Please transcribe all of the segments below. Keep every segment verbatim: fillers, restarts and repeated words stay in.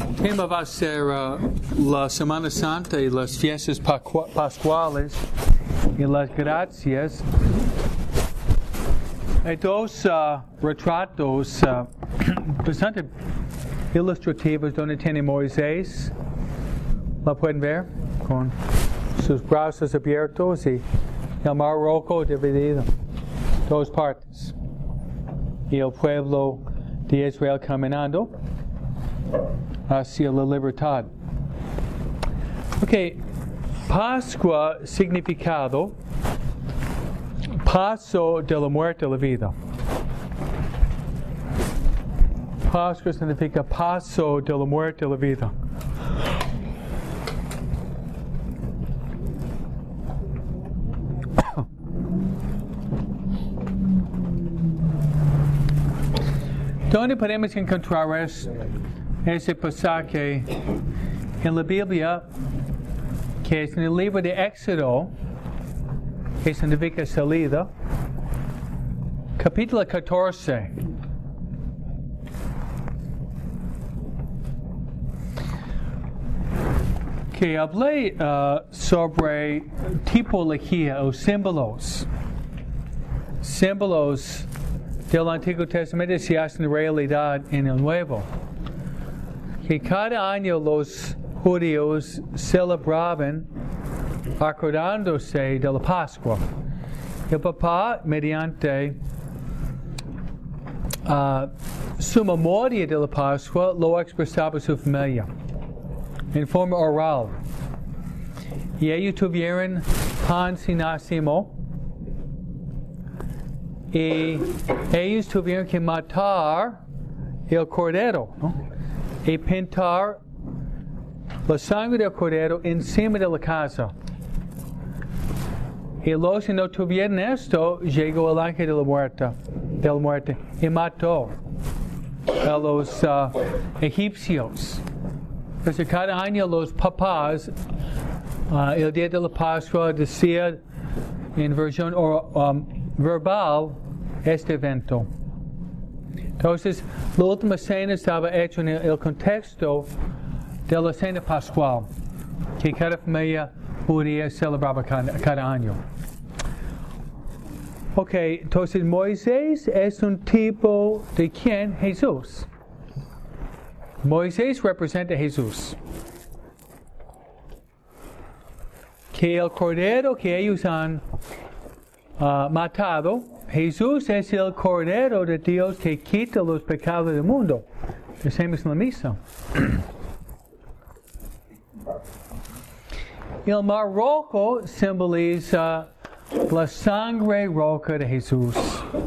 tema va a ser uh, la Semana Santa y las fiestas pascuales y las gracias. Hay dos uh, retratos uh, bastante ilustrativos donde tiene Moisés. La pueden ver con sus brazos abiertos y el mar rojo dividido, dos partes. Y el pueblo de Israel caminando hacia la libertad. Ok, Pascua significado paso de la muerte a la vida. Pascua significa paso de la muerte a la vida. ¿Dónde podemos encontrar ese pasaje en la Biblia, que es en el libro de Éxodo, que significa salida, capítulo catorce? Que hablé uh, sobre tipología o símbolos. Símbolos del Antiguo Testamento se hacen realidad en el Nuevo. Que cada año los judíos celebraban acordándose de la Pascua. El papá, mediante uh, su memoria de la Pascua, lo expresaba a su familia en forma oral. Y ellos tuvieron pan sin nacimiento. Y ellos tuvieron que matar el cordero, ¿no? Y pintar la sangre del cordero encima de la casa. Y los que no tuvieron esto, llegó el ángel de la muerte, de la muerte y mató a los uh, egipcios. Entonces cada año los papás, uh, el día de la Pascua, decían en versión or, um, verbal este evento. Entonces, la última cena estaba hecha en el, el contexto de la cena pascual, que cada familia judía celebraba cada, cada año. Ok, entonces Moisés es un tipo de quién? Jesús. Moisés representa a Jesús. Que el cordero que ellos han uh, matado, Jesús es el Cordero de Dios que quita los pecados del mundo. Decimos en la misa. El mar rojo simboliza la sangre roja de Jesús.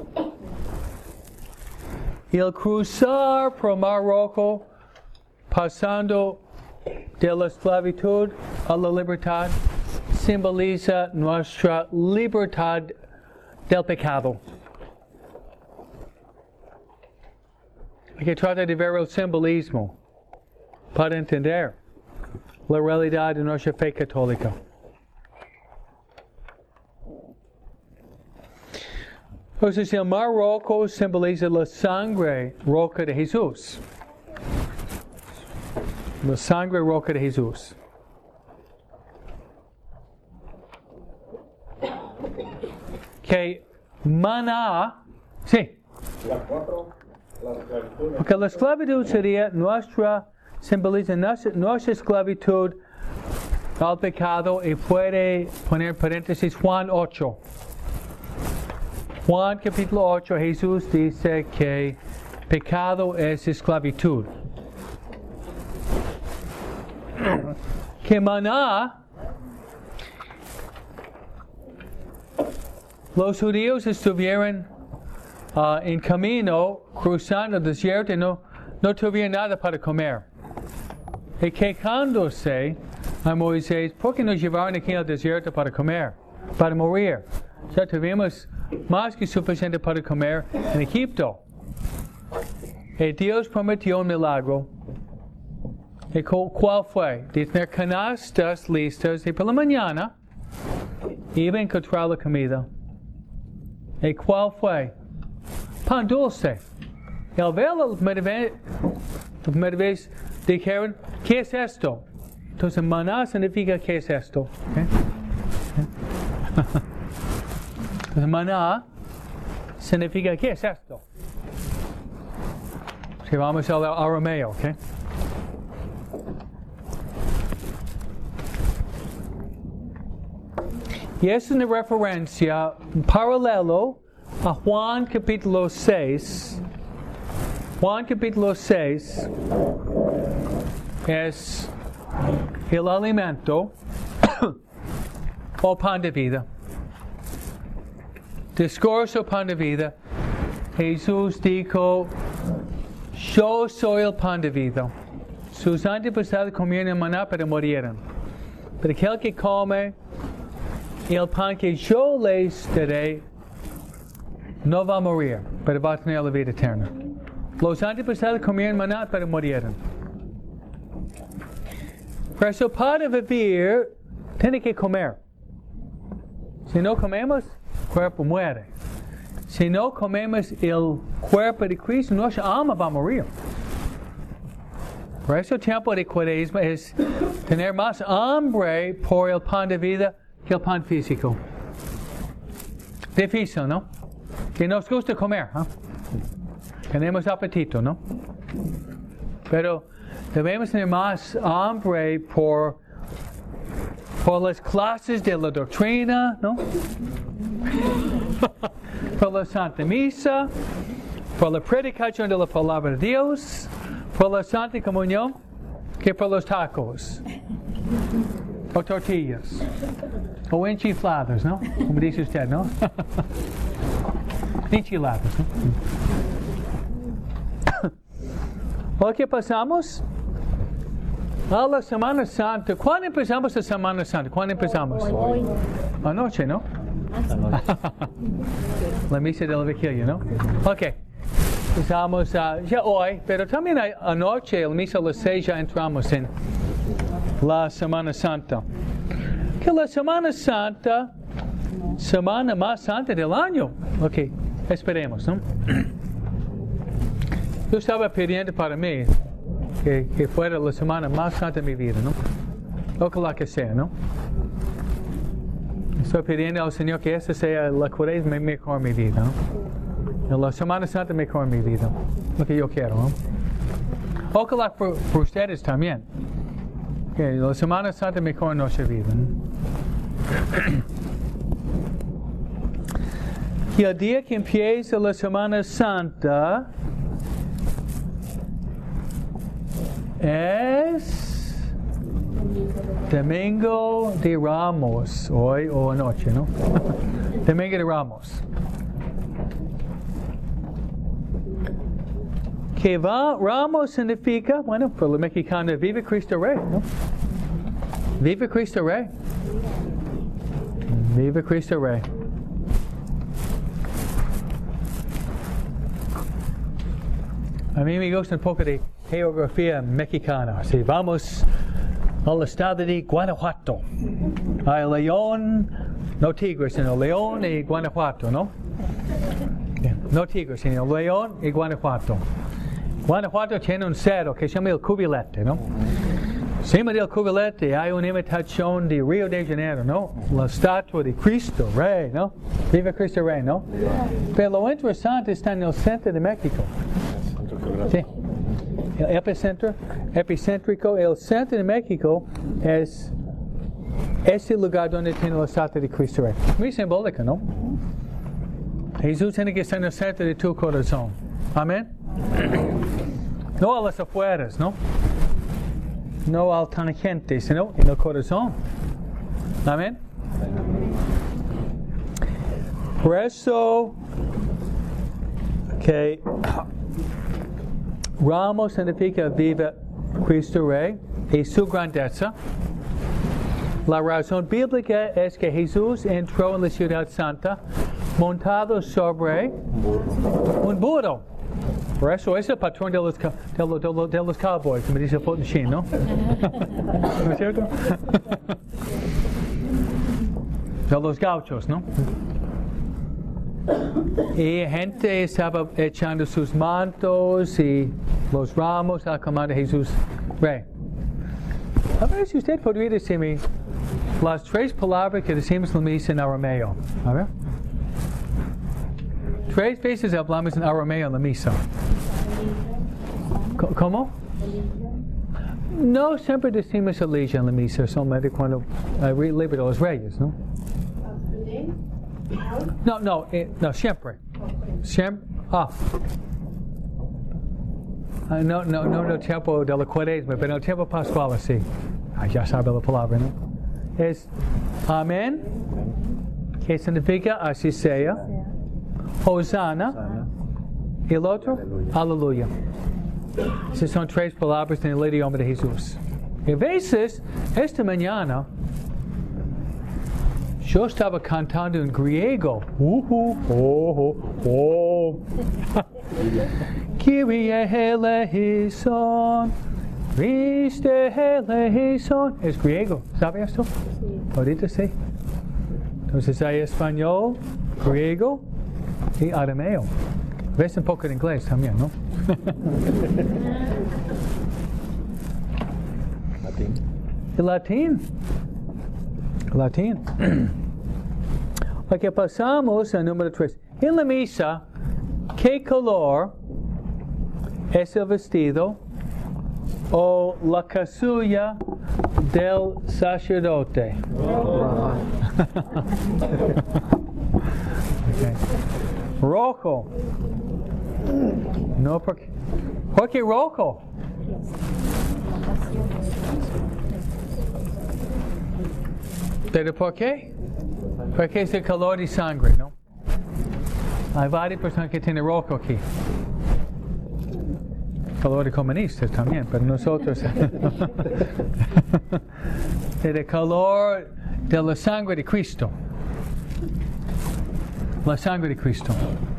El cruzar por el mar rojo, pasando de la esclavitud a la libertad, simboliza nuestra libertad del pecado. Hay que tratar de ver el simbolismo para entender la realidad de nuestra fe católica. Entonces el mar rojo simboliza la sangre roja de Jesús. La sangre roja de Jesús. Que maná, sí. Porque la esclavitud sería nuestra, simboliza nuestra, nuestra esclavitud al pecado, y puede poner paréntesis Juan ocho. Juan capítulo ocho, Jesús dice que pecado es esclavitud. Que maná, los judíos estuvieron uh, en camino, cruzando el desierto, y no, no tuvieron nada para comer. Y quejándose a Moisés, ¿por qué nos llevaron aquí al desierto para comer? Para morir. Ya tuvimos más que suficiente para comer en Egipto. Y Dios prometió un milagro. ¿Y cuál fue? De tener canastas listas, y por la mañana iba a encontrar la comida. ¿Y cuál fue? Pan dulce. El ver la primera vez dijeron, ¿qué es esto? Entonces, maná significa ¿qué es esto? ¿Okay? Entonces, maná significa ¿qué es esto? Si vamos al arameo, ¿ok? Y es una referencia paralelo a Juan capítulo seis. Juan capítulo seis es el alimento o pan de vida. Discurso pan de vida. Jesús dijo, yo soy el pan de vida. Sus antepasados comieron maná pero murieron. Pero aquel que come el pan que yo les daré no va a morir, pero va a tener la vida eterna. Los antepasados comieron maná pero murieron. Por eso para vivir tiene que comer. Si no comemos, el cuerpo muere. Si no comemos el cuerpo de Cristo, nuestra alma va a morir. Por eso el tiempo de Cuaresma es tener más hambre por el pan de vida que el pan físico. Difícil, ¿no? Que nos gusta comer, ¿eh? Tenemos apetito, ¿no? Pero debemos tener más hambre por, por las clases de la doctrina, ¿no? Por la Santa Misa, por la predicación de la palabra de Dios, por la Santa Comunión, que por los tacos, o tortillas, o enchiladas, ¿no? Como dice usted, ¿no? Enchiladas, ¿no? ¿O qué pasamos? A la Semana Santa. ¿Cuándo empezamos la Semana Santa? ¿Cuándo empezamos? Hoy. Anoche, ¿no? La misa de la vigilia, ¿no? Ok. Empezamos uh, ya hoy, pero también hay, anoche, la misa de las seis, ya entramos en la Semana Santa. Que la Semana Santa, semana más santa del año. Ok, esperemos, ¿no? Yo estaba pidiendo para mí que, que fuera la semana más santa de mi vida, ¿no? Ojalá que sea, ¿no? Estoy pidiendo al Señor que esta sea la Cuaresma mejor en mi vida, ¿no? La Semana Santa mejor en mi vida. Lo que yo quiero, ¿no? Ojalá por, por ustedes también. Que la Semana Santa mejor en nuestra vida, ¿no? Y el día que empieza la Semana Santa es Domingo de Ramos, hoy o anoche, ¿no? Domingo de Ramos. Que va, Ramos significa, bueno, por los mexicanos, Vive Cristo Rey, ¿no? Vive Cristo Rey. Vive Cristo Rey. A mí me gusta un poco de geografía mexicana. Si vamos al estado de Guanajuato, hay León, no Tigres, sino León y Guanajuato, ¿no? No Tigres, sino León y Guanajuato. Guanajuato tiene un cerro que se llama el Cubilete, ¿no? Encima del Cubilete hay una imitación de Río de Janeiro, ¿no? La estatua de Cristo Rey, ¿no? Viva Cristo Rey, ¿no? Pero lo interesante está en el centro de México. Sí. El epicentro, epicéntrico, el centro de México es ese lugar donde tiene la estatua de Cristo Rey. Muy simbólico, ¿no? Jesús tiene que estar en el centro de tu corazón. Amén. No a las afueras, ¿no? No al tangente, sino en el corazón. Amén. Por eso, que Ramos significa Viva Cristo Rey y su grandeza. La razón bíblica es que Jesús entró en la ciudad santa montado sobre un burro. Por eso es el patrón de los, de los, de los, de los cowboys, como dice Fulton Sheen, ¿no? ¿No es cierto? De los gauchos, ¿no? y gente estaba echando sus mantos y los ramos al comando de Jesús Rey. A ver si usted podría decirme las tres palabras que decimos en la misa en arameo. A ver. Tres veces hablamos en arameo en la misa. ¿Cómo? No siempre decimos aleluya en la misa, solamente cuando uh, libra de los reyes, ¿no? No, no, eh, no, siempre. Siempre. Ah. Uh, no, no, no, no tiempo de la cuaresma, pero el tiempo pascual, sí. Ah, ya sabe la palabra, ¿no? Es amén, que significa así sea. Hosanna. Y el otro, aleluya. Esas son tres palabras en el idioma de Jesús. Y a veces, esta mañana, yo estaba cantando en griego. Uh, uh, oh, oh, oh. Kyrie eleison, Christe eleison. Es griego, ¿sabe esto? Ahorita sí. Entonces hay español, griego y arameo. Ves un poco de inglés también, ¿no? Latín. El latín. El latín. Ok, pasamos al número tres. En la misa, ¿qué color es el vestido o la casulla del sacerdote? Okay. Rojo. No, porque, ¿por qué rojo? ¿Pero por qué? Porque es el color de sangre, ¿no? Hay varias personas que tienen rojo aquí. Color de comunistas también, pero nosotros. El color de la sangre de Cristo. La sangre de Cristo.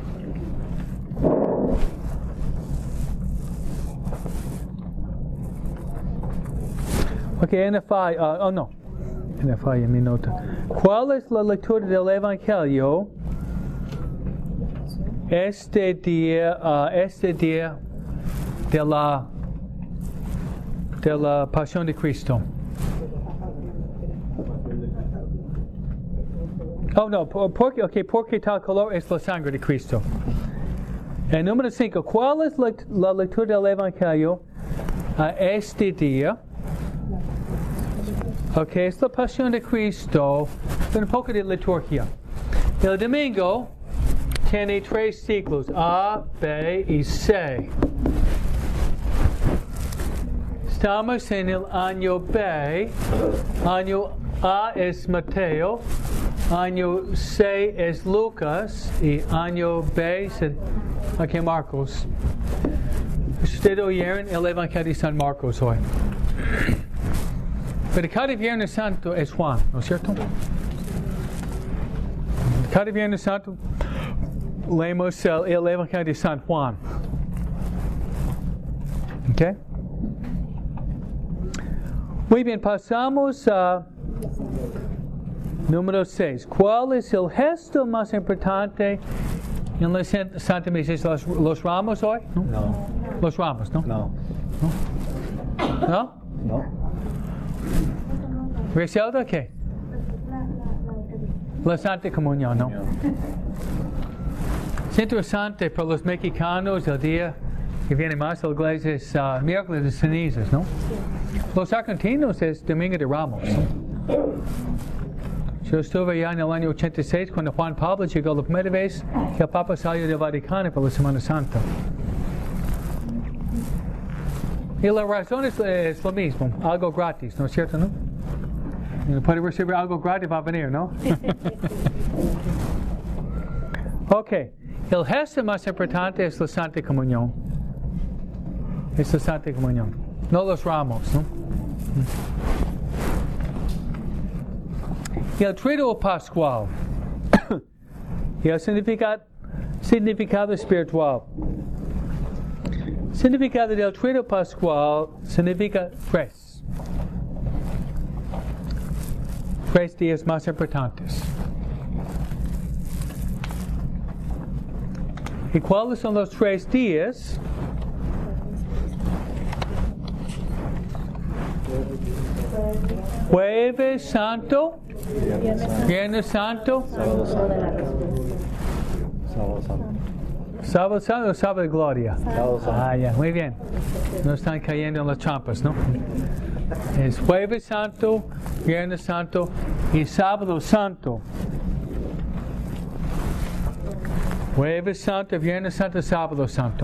Ok, en F I, uh, oh no, en F I en mi nota. ¿Cuál es la lectura del Evangelio este día, uh, este día de la de la Pasión de Cristo? Oh no, porque, okay, porque tal color es la sangre de Cristo. El número cinco, ¿cuál es la, la lectura del Evangelio uh, este día? Ok, es la Pasión de Cristo, con un poco de liturgia. El domingo tiene tres ciclos, A, B y C. Estamos en el año B, año A es Mateo, año C es Lucas y año B es okay, Marcos. Ustedes oyeron el Evangelio de San Marcos hoy. Pero cada Viernes Santo es Juan, ¿no es cierto? Cada Viernes Santo leemos el, el Evangelio de San Juan. ¿Ok? Muy bien, pasamos a número seis. ¿Cuál es el gesto más importante en la Santa Misa? ¿Los, los ramos hoy? ¿No? No. Los ramos, ¿no? No. ¿No? ¿No? No. ¿Griselda qué? La Santa Comunión, ¿no? Es interesante para los mexicanos el día que viene más a la iglesia es uh, miércoles de cenizas, ¿no? Los argentinos es Domingo de Ramos, ¿no? Yo estuve allá en el año ochenta y seis cuando Juan Pablo llegó la primera vez que el Papa salió del Vaticano para la Semana Santa. Y la razón es, es lo mismo, algo gratis, ¿no es cierto, no? Puede recibir algo gratis, va a venir, ¿no? Ok, el gesto más importante es la Santa Comunión. Es la Santa Comunión, no los ramos, ¿no? Y el Triduo Pascual. Y el significado, significado espiritual. Significado del Triduo Pascual significa tres. Tres días más importantes. ¿Y cuáles son los tres días? Jueves Santo, Viernes Santo, Sábado Santo. Sábado Santo. Sábado Santo o Sábado de Gloria. Sábado Santo. Ah, ya, muy bien. No están cayendo en las trampas, ¿no? Es Jueves Santo, Viernes Santo y Sábado Santo. Jueves Santo, Viernes Santo, Sábado Santo.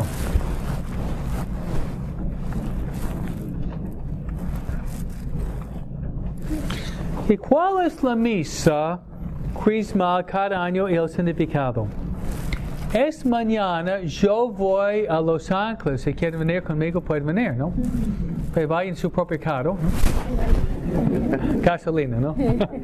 ¿Y cuál es la misa crismal cada año y el significado? Es mañana, yo voy a Los Ángeles. Si quieren venir conmigo, pueden venir, ¿no? Pero vaya en su propio carro, ¿no? Gasolina, ¿no?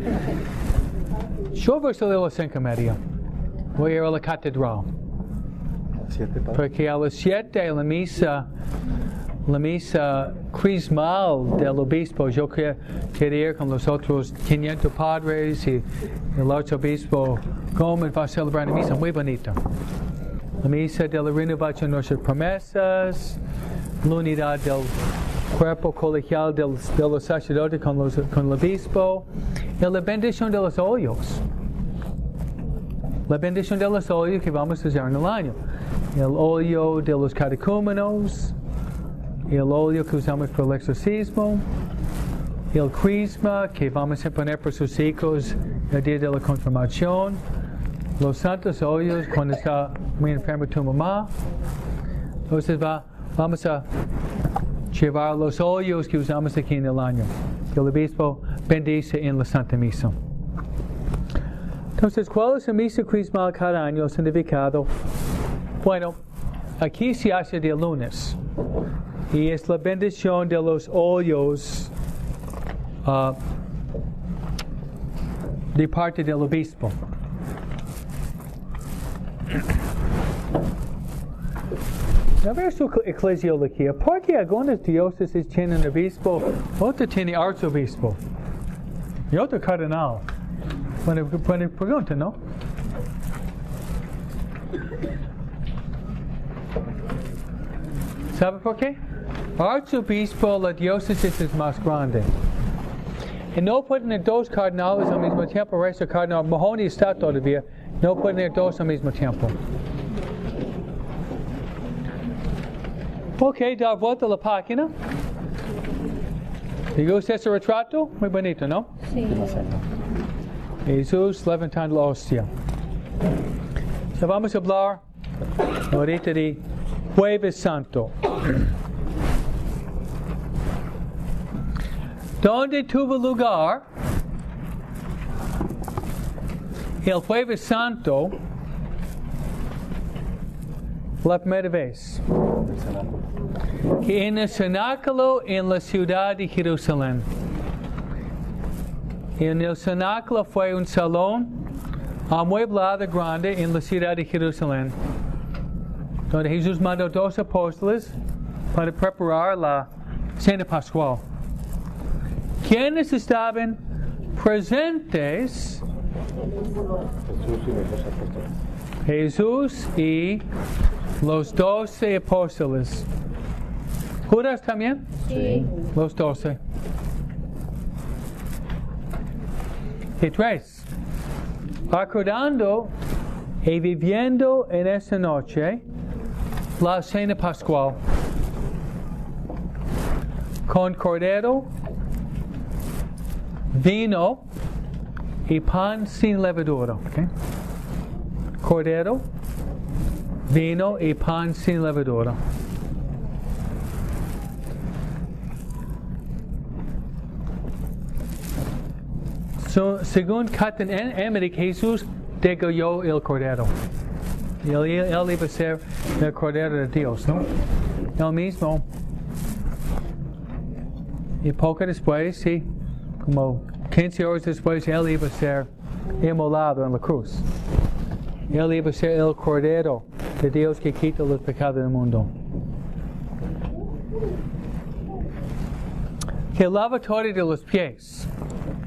Yo voy a salir a las cinco y media. Voy a ir a la catedral. Siete padres. Porque a las siete la misa, la misa crismal del obispo, yo que- quería ir con los otros quinientos padres y el arzobispo Gómez va a celebrar una misa muy bonita. La misa de la renovación de nuestras promesas, la unidad del cuerpo colegial del, de los sacerdotes con, los, con el obispo y la bendición de los óleos. La bendición de los óleos que vamos a hacer en el año. El óleo de los catecúmenos, el óleo que usamos para el exorcismo, el crisma que vamos a poner por sus hijos el día de la confirmación, los santos óleos cuando está muy enferma tu mamá. Entonces va, vamos a llevar los óleos que usamos aquí en el año, que el obispo bendice en la Santa Misa. Entonces, ¿cuál es la misa crismal cada año? El significado. Bueno, aquí se hace de lunes. Y es la bendición de los óleos uh, de parte del obispo. A ver su eclesiología. ¿Por qué algunas diócesis tienen obispo, otras tienen arzobispo y otro cardenal? Buena, buena pregunta, ¿no? ¿Sabe por qué? Arzobispo, la diócesis es más grande. Y no pueden tener dos cardenales al mismo tiempo. El resto cardenal Mahoney está todavía. No pueden tener dos al mismo tiempo. Ok, dar vuelta a la página. ¿Le gusta ese retrato? Muy bonito, ¿no? Sí. Jesús levantando la hostia. So vamos a hablar ahorita de Jueves Santo. ¿Dónde tuvo lugar el Jueves Santo la primera vez? Que en el cenáculo en la ciudad de Jerusalén. En el cenáculo fue un salón amueblado grande en la ciudad de Jerusalén, donde Jesús mandó dos apóstoles para preparar la cena pascual. ¿Quiénes estaban presentes? Jesús y los doce apóstoles. Jesús y los doce apóstoles. ¿Judas también? Sí. Los doce. Y tres. Acordando y viviendo en esta noche la cena pascual con cordero, vino y pan sin levadura. ¿Okay? Cordero, vino y pan sin levadura. So, según Captain Emmerich, Jesús degolló el cordero. Y él, él iba a ser el cordero de Dios, ¿no? Él mismo. Y poco después, sí, como quince horas después, él iba a ser inmolado en la cruz. Él iba a ser el cordero de Dios que quita los pecados del mundo. Que el lavatorio de los pies.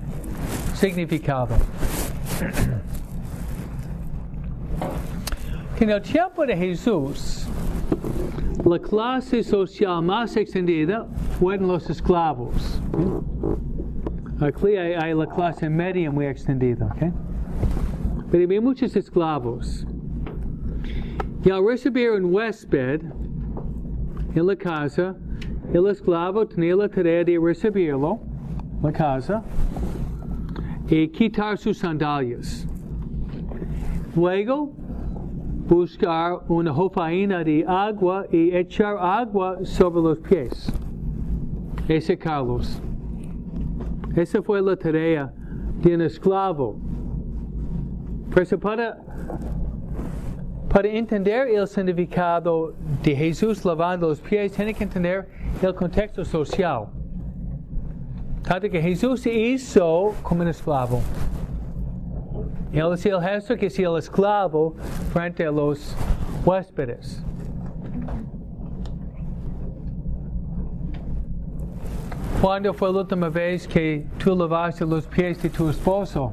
Significado. que en el tiempo de Jesús, la clase social más extendida fueron los esclavos. Aquí hay, hay la clase media muy extendida, ¿okay? Pero había muchos esclavos. Y al recibir un huésped en la casa, el esclavo tenía la tarea de recibirlo en la casa y quitar sus sandalias. Luego, buscar una jofaina de agua y echar agua sobre los pies y secarlos. Esa fue la tarea de un esclavo. Por eso, para, para entender el significado de Jesús lavando los pies, tiene que entender el contexto social. Tanto que Jesús se hizo como un esclavo. Él es el gesto que es el esclavo frente a los huéspedes. ¿Cuándo fue la última vez que tú lavaste los pies de tu esposo?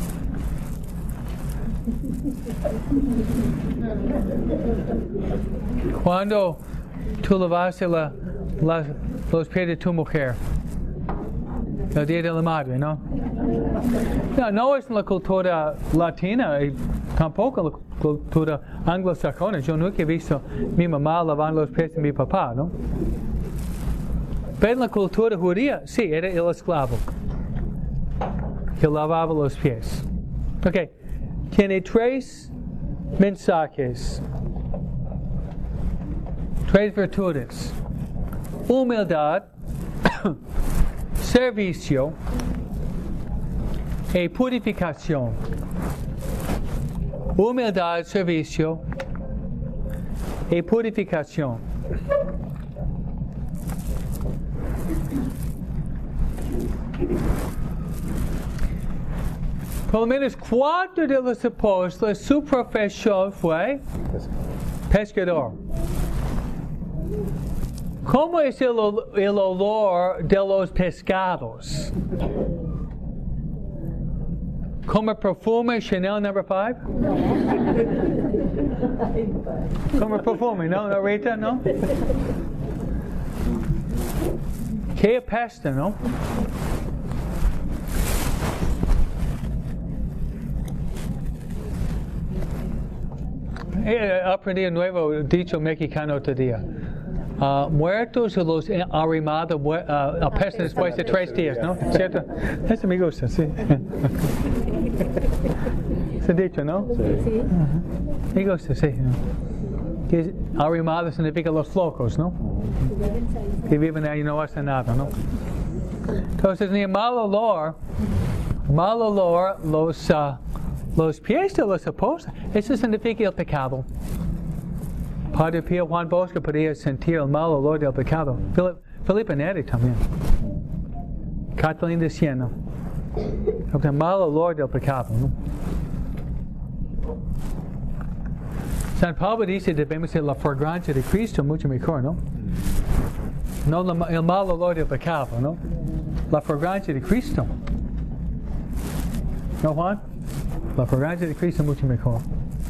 ¿Cuándo tú lavaste la, la, los pies de tu mujer? El Día de la Madre, ¿no? No, no es en la cultura latina y tampoco en la cultura anglosajona. Yo nunca he visto mi mamá lavando los pies de mi papá, ¿no? Pero en la cultura judía, sí, era el esclavo que lavaba los pies. Ok, tiene tres mensajes, tres virtudes: humildad, servicio y purificación. Humildad, servicio y purificación. Por lo menos cuatro de los apóstoles, su profesión fue pescador. ¿Cómo es el, el olor de los pescados? ¿Como perfume Chanel number five? ¿Como perfume? ¿No, no, Rita? ¿No? ¿Qué apesta, no? Eh, aprendí un nuevo dicho mexicano otro día. Uh, muertos o los arrimados uh, apestan después de tres días, ¿no? ¿Cierto? Eso me gusta, sí. Ese dicho, ¿no? Sí. Uh-huh. Me gusta, sí. Que arrimado significa los flocos, ¿no? Que viven ahí y no hacen nada, ¿no? Entonces, ni mal olor, mal olor, los, uh, los pies de los apóstoles, eso significa el pecado. Padre Pío Juan Bosco podía sentir el mal olor del pecado. Felipe Neri también. Catalina de Siena. El mal olor del pecado, ¿no? San Pablo dice debemos ser la fragancia de Cristo mucho mejor, ¿no? No la, el mal olor del pecado, ¿no? La fragancia de Cristo. ¿No, Juan? La fragancia de Cristo mucho mejor.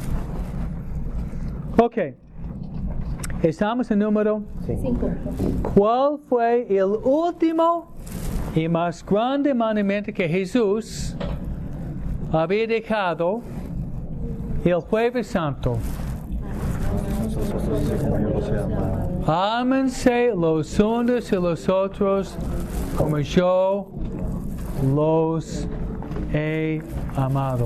Ok. Estamos en número cinco. ¿Cuál fue el último y más grande mandamiento que Jesús había dejado el Jueves Santo? Ámense los unos y los otros como yo los he amado.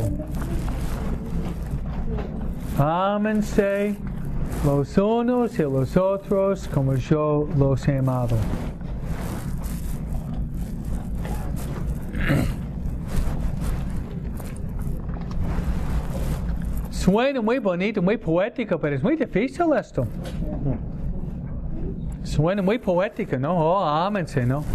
Ámense los unos y los otros como yo los he amado. Suena muy bonito, muy poético, pero es muy difícil esto. Suena muy poético, ¿no? Oh, ámense, ¿no?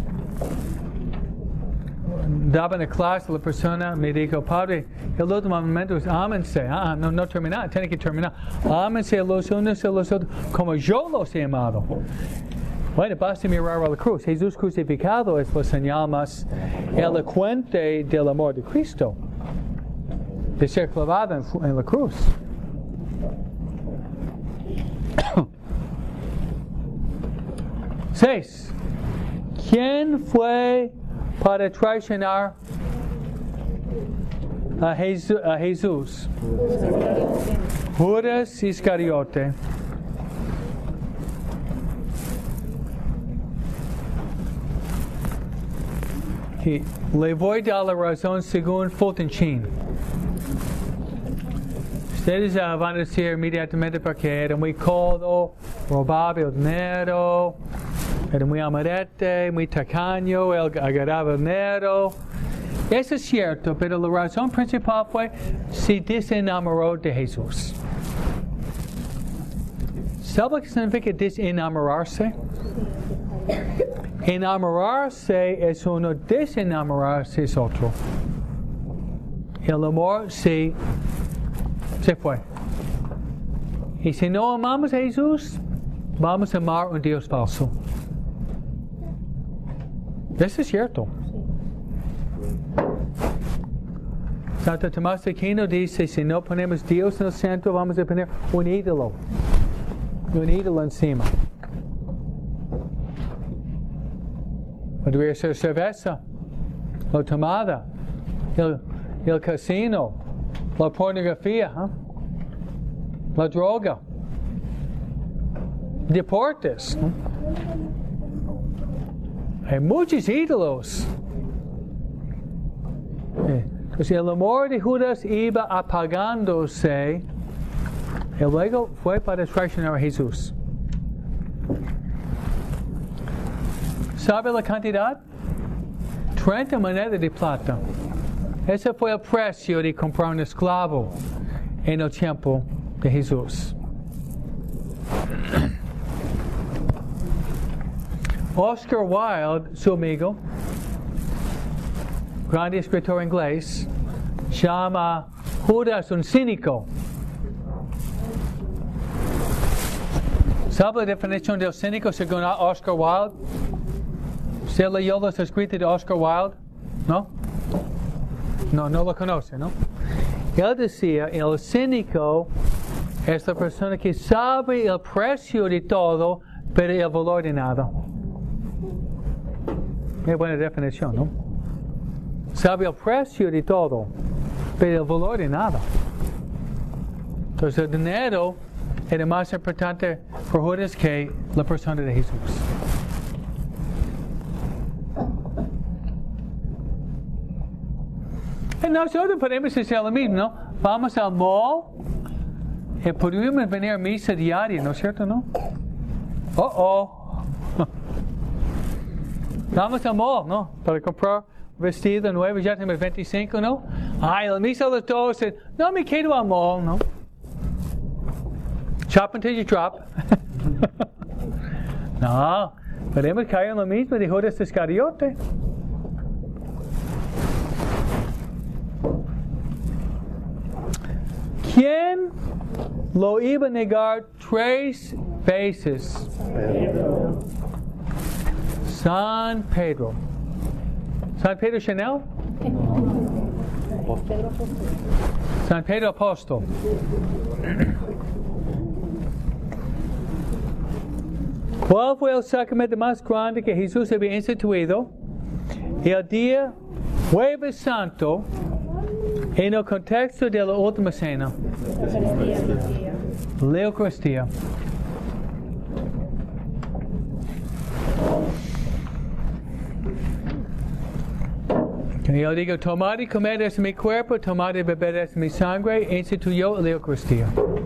Daba en la clase la persona me dijo, padre, el último momento es ámense. Ah, no, no terminar, tiene que terminar. Ámense los unos y los otros como yo los he amado. Bueno, basta mirar a la cruz. Jesús crucificado es la señal más elocuente del amor de Cristo. De ser clavado en, en la cruz. Seis. ¿Quién fue para traicionar a Jesús? A Jesús? Judas Iscariote. Y le voy a dar la razón según Fulton Sheen. Ustedes uh, van a decir inmediatamente porque era muy codo, robaba el dinero, era muy amarete, muy tacaño, él agarraba el dinero. Eso es cierto, pero la razón principal fue se desenamoró de Jesús. ¿Sabe lo que significa desenamorarse? Enamorarse es uno, desenamorarse es otro. El amor se, se fue. Y si no amamos a Jesús, vamos a amar a un Dios falso. Eso es cierto. Santo Tomás de Aquino dice, si no ponemos Dios en el centro, vamos a poner un ídolo. Un ídolo encima. Podría ser cerveza, la tomada, el, el casino, la pornografía, ¿eh? La droga, deportes. ¿eh? Hay muchos ídolos. Eh, Entonces el amor de Judas iba apagándose y luego fue para traicionar a Jesús. ¿Sabe la cantidad? treinta monedas de plata. Ese fue el precio de comprar un esclavo en el tiempo de Jesús. Oscar Wilde, su amigo, grande escritor inglés, llama Judas un cínico. ¿Sabe la definición del cínico según Oscar Wilde? ¿Usted leyó los escritos de Oscar Wilde? ¿No? No, no lo conoce, ¿no? Él decía, el cínico es la persona que sabe el precio de todo, pero el valor de nada. Es buena definición, ¿no? Sabe el precio de todo, pero el valor de nada. Entonces el dinero era más importante para Judas que la persona de Jesús. Y nosotros podemos hacer lo mismo, ¿no? Vamos al mall y podemos venir a misa diaria, ¿no es cierto, no? Oh, oh. Vamos al mall, ¿no? Para comprar vestido nuevo, ya tenemos veinticinco, ¿no? Ay, la misa de los doce, no me quedo al mall, ¿no? Chop until you drop. No, podemos caer en lo mismo de Judas Iscariote. ¿Quién lo iba a negar tres veces? Pedro. San Pedro. San Pedro Chanel? Apóstol. San Pedro Apóstol. ¿Cuál fue el sacramento más grande que Jesús había instituido? El día Jueves Santo, en el contexto de la última cena. La Eucaristía. Yo digo, tomad y comed es mi cuerpo, tomad y bebed es mi sangre, instituyó la Eucaristía.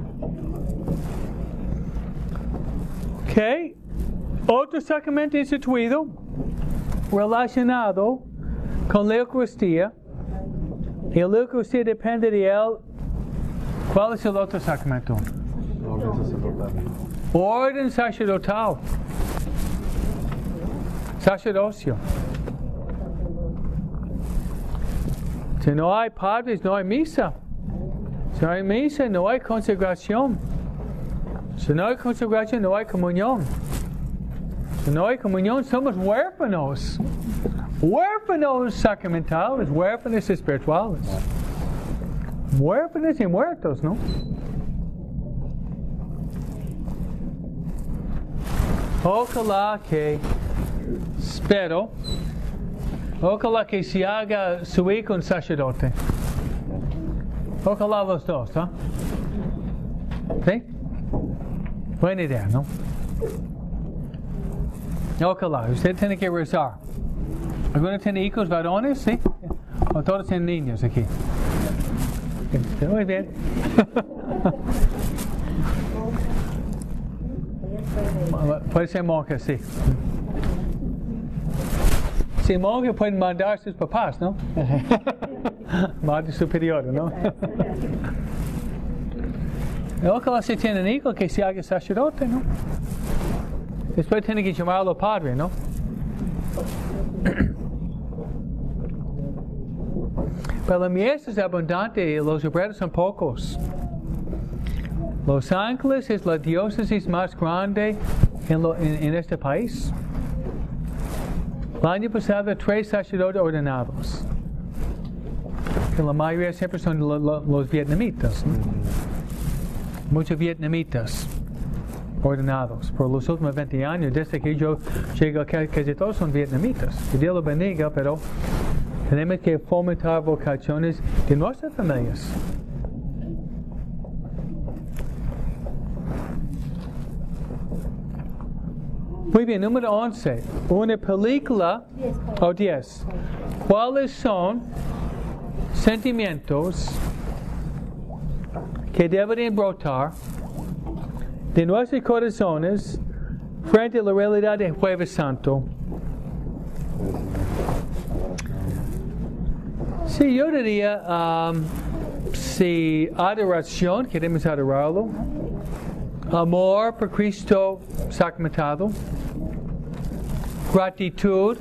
Ok. Otro sacramento instituido relacionado con la Eucaristía. Y la Eucaristía depende de él. ¿Cuál es el otro sacramento? Orden sacerdotal. Orden sacerdotal. Sacerdocio. Si no hay padres, no hay misa. Si no hay misa, no hay consagración. Si no hay consagración, no hay comunión. Si no hay comunión, somos huérfanos. Huérfanos sacramentales, huérfanos espirituales. Huérfanos y muertos, ¿no? Ojalá que, espero, ojalá que se haga su hijo un sacerdote. Ojalá los dos, ¿no? ¿Sí? Buena idea, ¿no? Ojalá, usted tiene que rezar. ¿Alguno tiene hijos varones? ¿Sí? ¿O todos tienen niños aquí? Muy bien. Puede ser monje, sí. Si monje pueden mandar a sus papás, ¿no? Madre superior, ¿no? Ojalá si tienen hijos que se haga sacerdote, ¿no? Después tiene que llamarlo padre, ¿no? Pero la miel es abundante y los obreros son pocos. Los Ángeles es la diócesis más grande en, lo, en, en este país. El año pasado, tres sacerdotes ordenados. Que la mayoría siempre son lo, lo, los vietnamitas, ¿no? Muchos vietnamitas ordenados por los últimos veinte años, desde que yo llegué acá, casi todos son vietnamitas. Que Dios los bendiga, pero tenemos que fomentar vocaciones de nuestras familias. Muy bien, número once. Una película, o diez. ¿Cuáles son sentimientos que deberían brotar de nuestros corazones frente a la realidad del Jueves Santo? Sí, yo diría, um, si adoración, queremos adorarlo, amor por Cristo sacramentado, gratitud,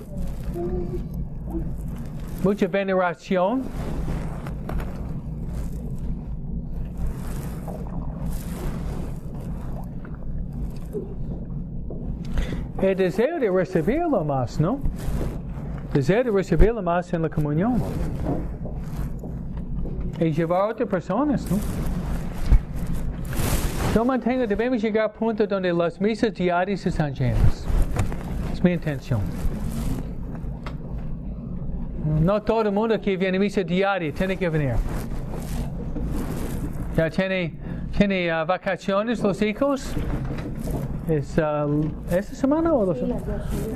mucha veneración, el deseo de recibirlo más, ¿no? Deseo de recibirlo más en la comunión. Y llevar a otras personas, ¿no? Yo mantengo, debemos llegar al punto donde las misas diarias están llenas. Es mi intención. No todo el mundo que viene a misa diaria tiene que venir. Ya tiene, tiene uh, vacaciones los hijos. ¿Es uh, esta semana o dos semanas?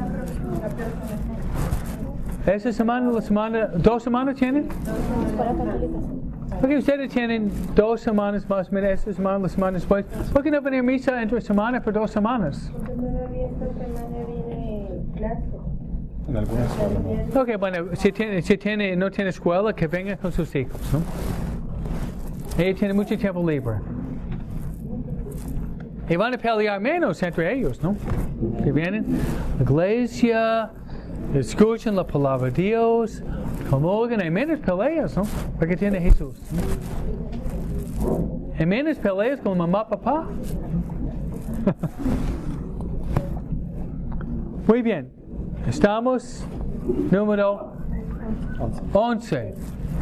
¿Esta semana o la semana? ¿Dos semanas tienen? Porque ustedes tienen dos semanas más o menos, esta semana, la semana después. ¿Por qué no venir a misa entre semana por dos semanas? Porque no esta semana viene clase. En alguna escuela, ¿no? Ok, bueno, si, tiene, si tiene, no tiene escuela, que venga con sus hijos, ¿no? Ella tiene mucho tiempo libre. Y van a pelear menos entre ellos, ¿no? Que vienen a la iglesia, escuchan la palabra de Dios, comulgan, hay menos peleas, ¿no? Porque tiene Jesús, ¿no? Hay menos peleas con mamá, papá. Muy bien. Estamos número once.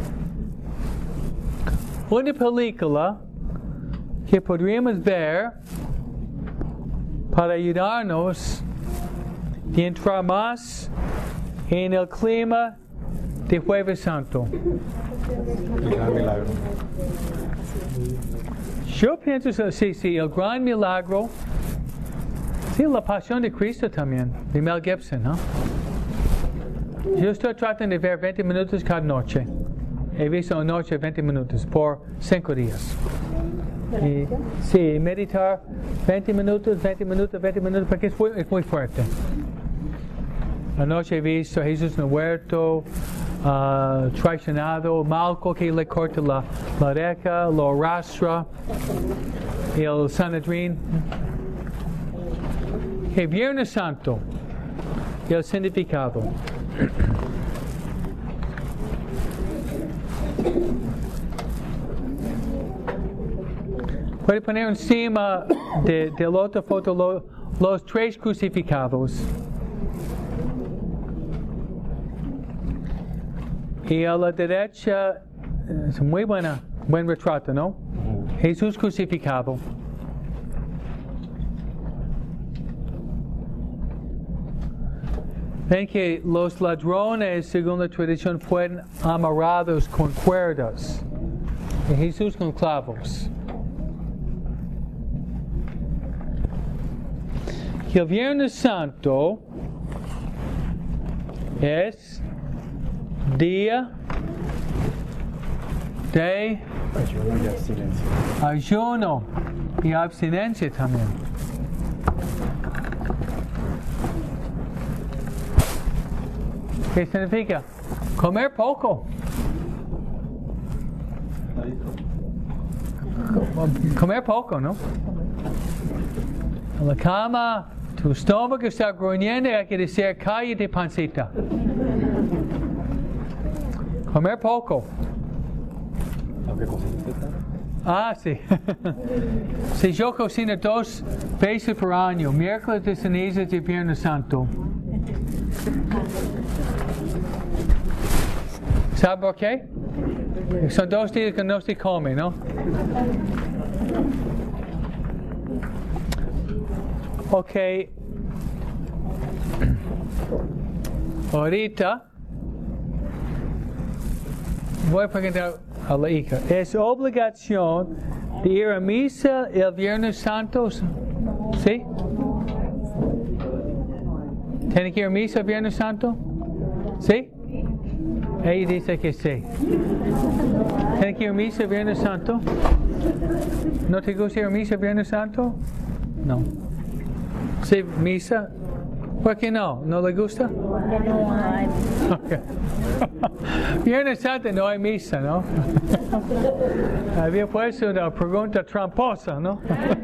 Una película que podríamos ver para ayudarnos a entrar más en el clima de Jueves Santo. El gran milagro. Yo pienso, sí, sí, el gran milagro, sí, la pasión de Cristo también, de Mel Gibson, ¿no? Yo estoy tratando de ver veinte minutos cada noche. He visto una noche veinte minutos por cinco días. Y, sí, meditar veinte minutos, veinte minutos, veinte minutos, porque es muy, es muy fuerte. Anoche he visto a Jesús en el huerto, uh, traicionado, Malco que le corta la, la oreja, lo arrastra, el Sanedrín. El Viernes Santo, el significado. Puede poner encima de, de la otra foto lo, los tres crucificados. Y a la derecha, es muy buena, buen retrato, ¿no? Jesús crucificado. Ven que los ladrones, según la tradición, fueron amarrados con cuerdas y Jesús con clavos. El Viernes Santo es día de Ayuno y abstinencia. ayuno y abstinencia también. ¿Qué significa? Comer poco. Comer poco, ¿no? En la cama, tu estómago está gruñendo y hay que decir, cállate, pancita. Comer poco. Aunque cocinaste tanto. Ah, sí. Si yo cocino dos veces por año, miércoles de cenizas y Viernes Santo. ¿Sabe por qué? Son dos días que no se come, ¿no? Ok. Ahorita voy a preguntar a la hija. ¿Es obligación de ir a misa el Viernes Santo? ¿Sí? ¿Tiene que ir a misa el Viernes Santo? ¿Sí? Ella dice que sí. ¿Tiene que ir a misa el Viernes Santo? ¿No te gusta ir a misa el Viernes Santo? No. ¿Sí, misa? ¿Por qué no? ¿No le gusta? Porque no hay. Okay. Viernes Santo no hay misa, ¿no? Había puesto una pregunta tramposa, ¿no?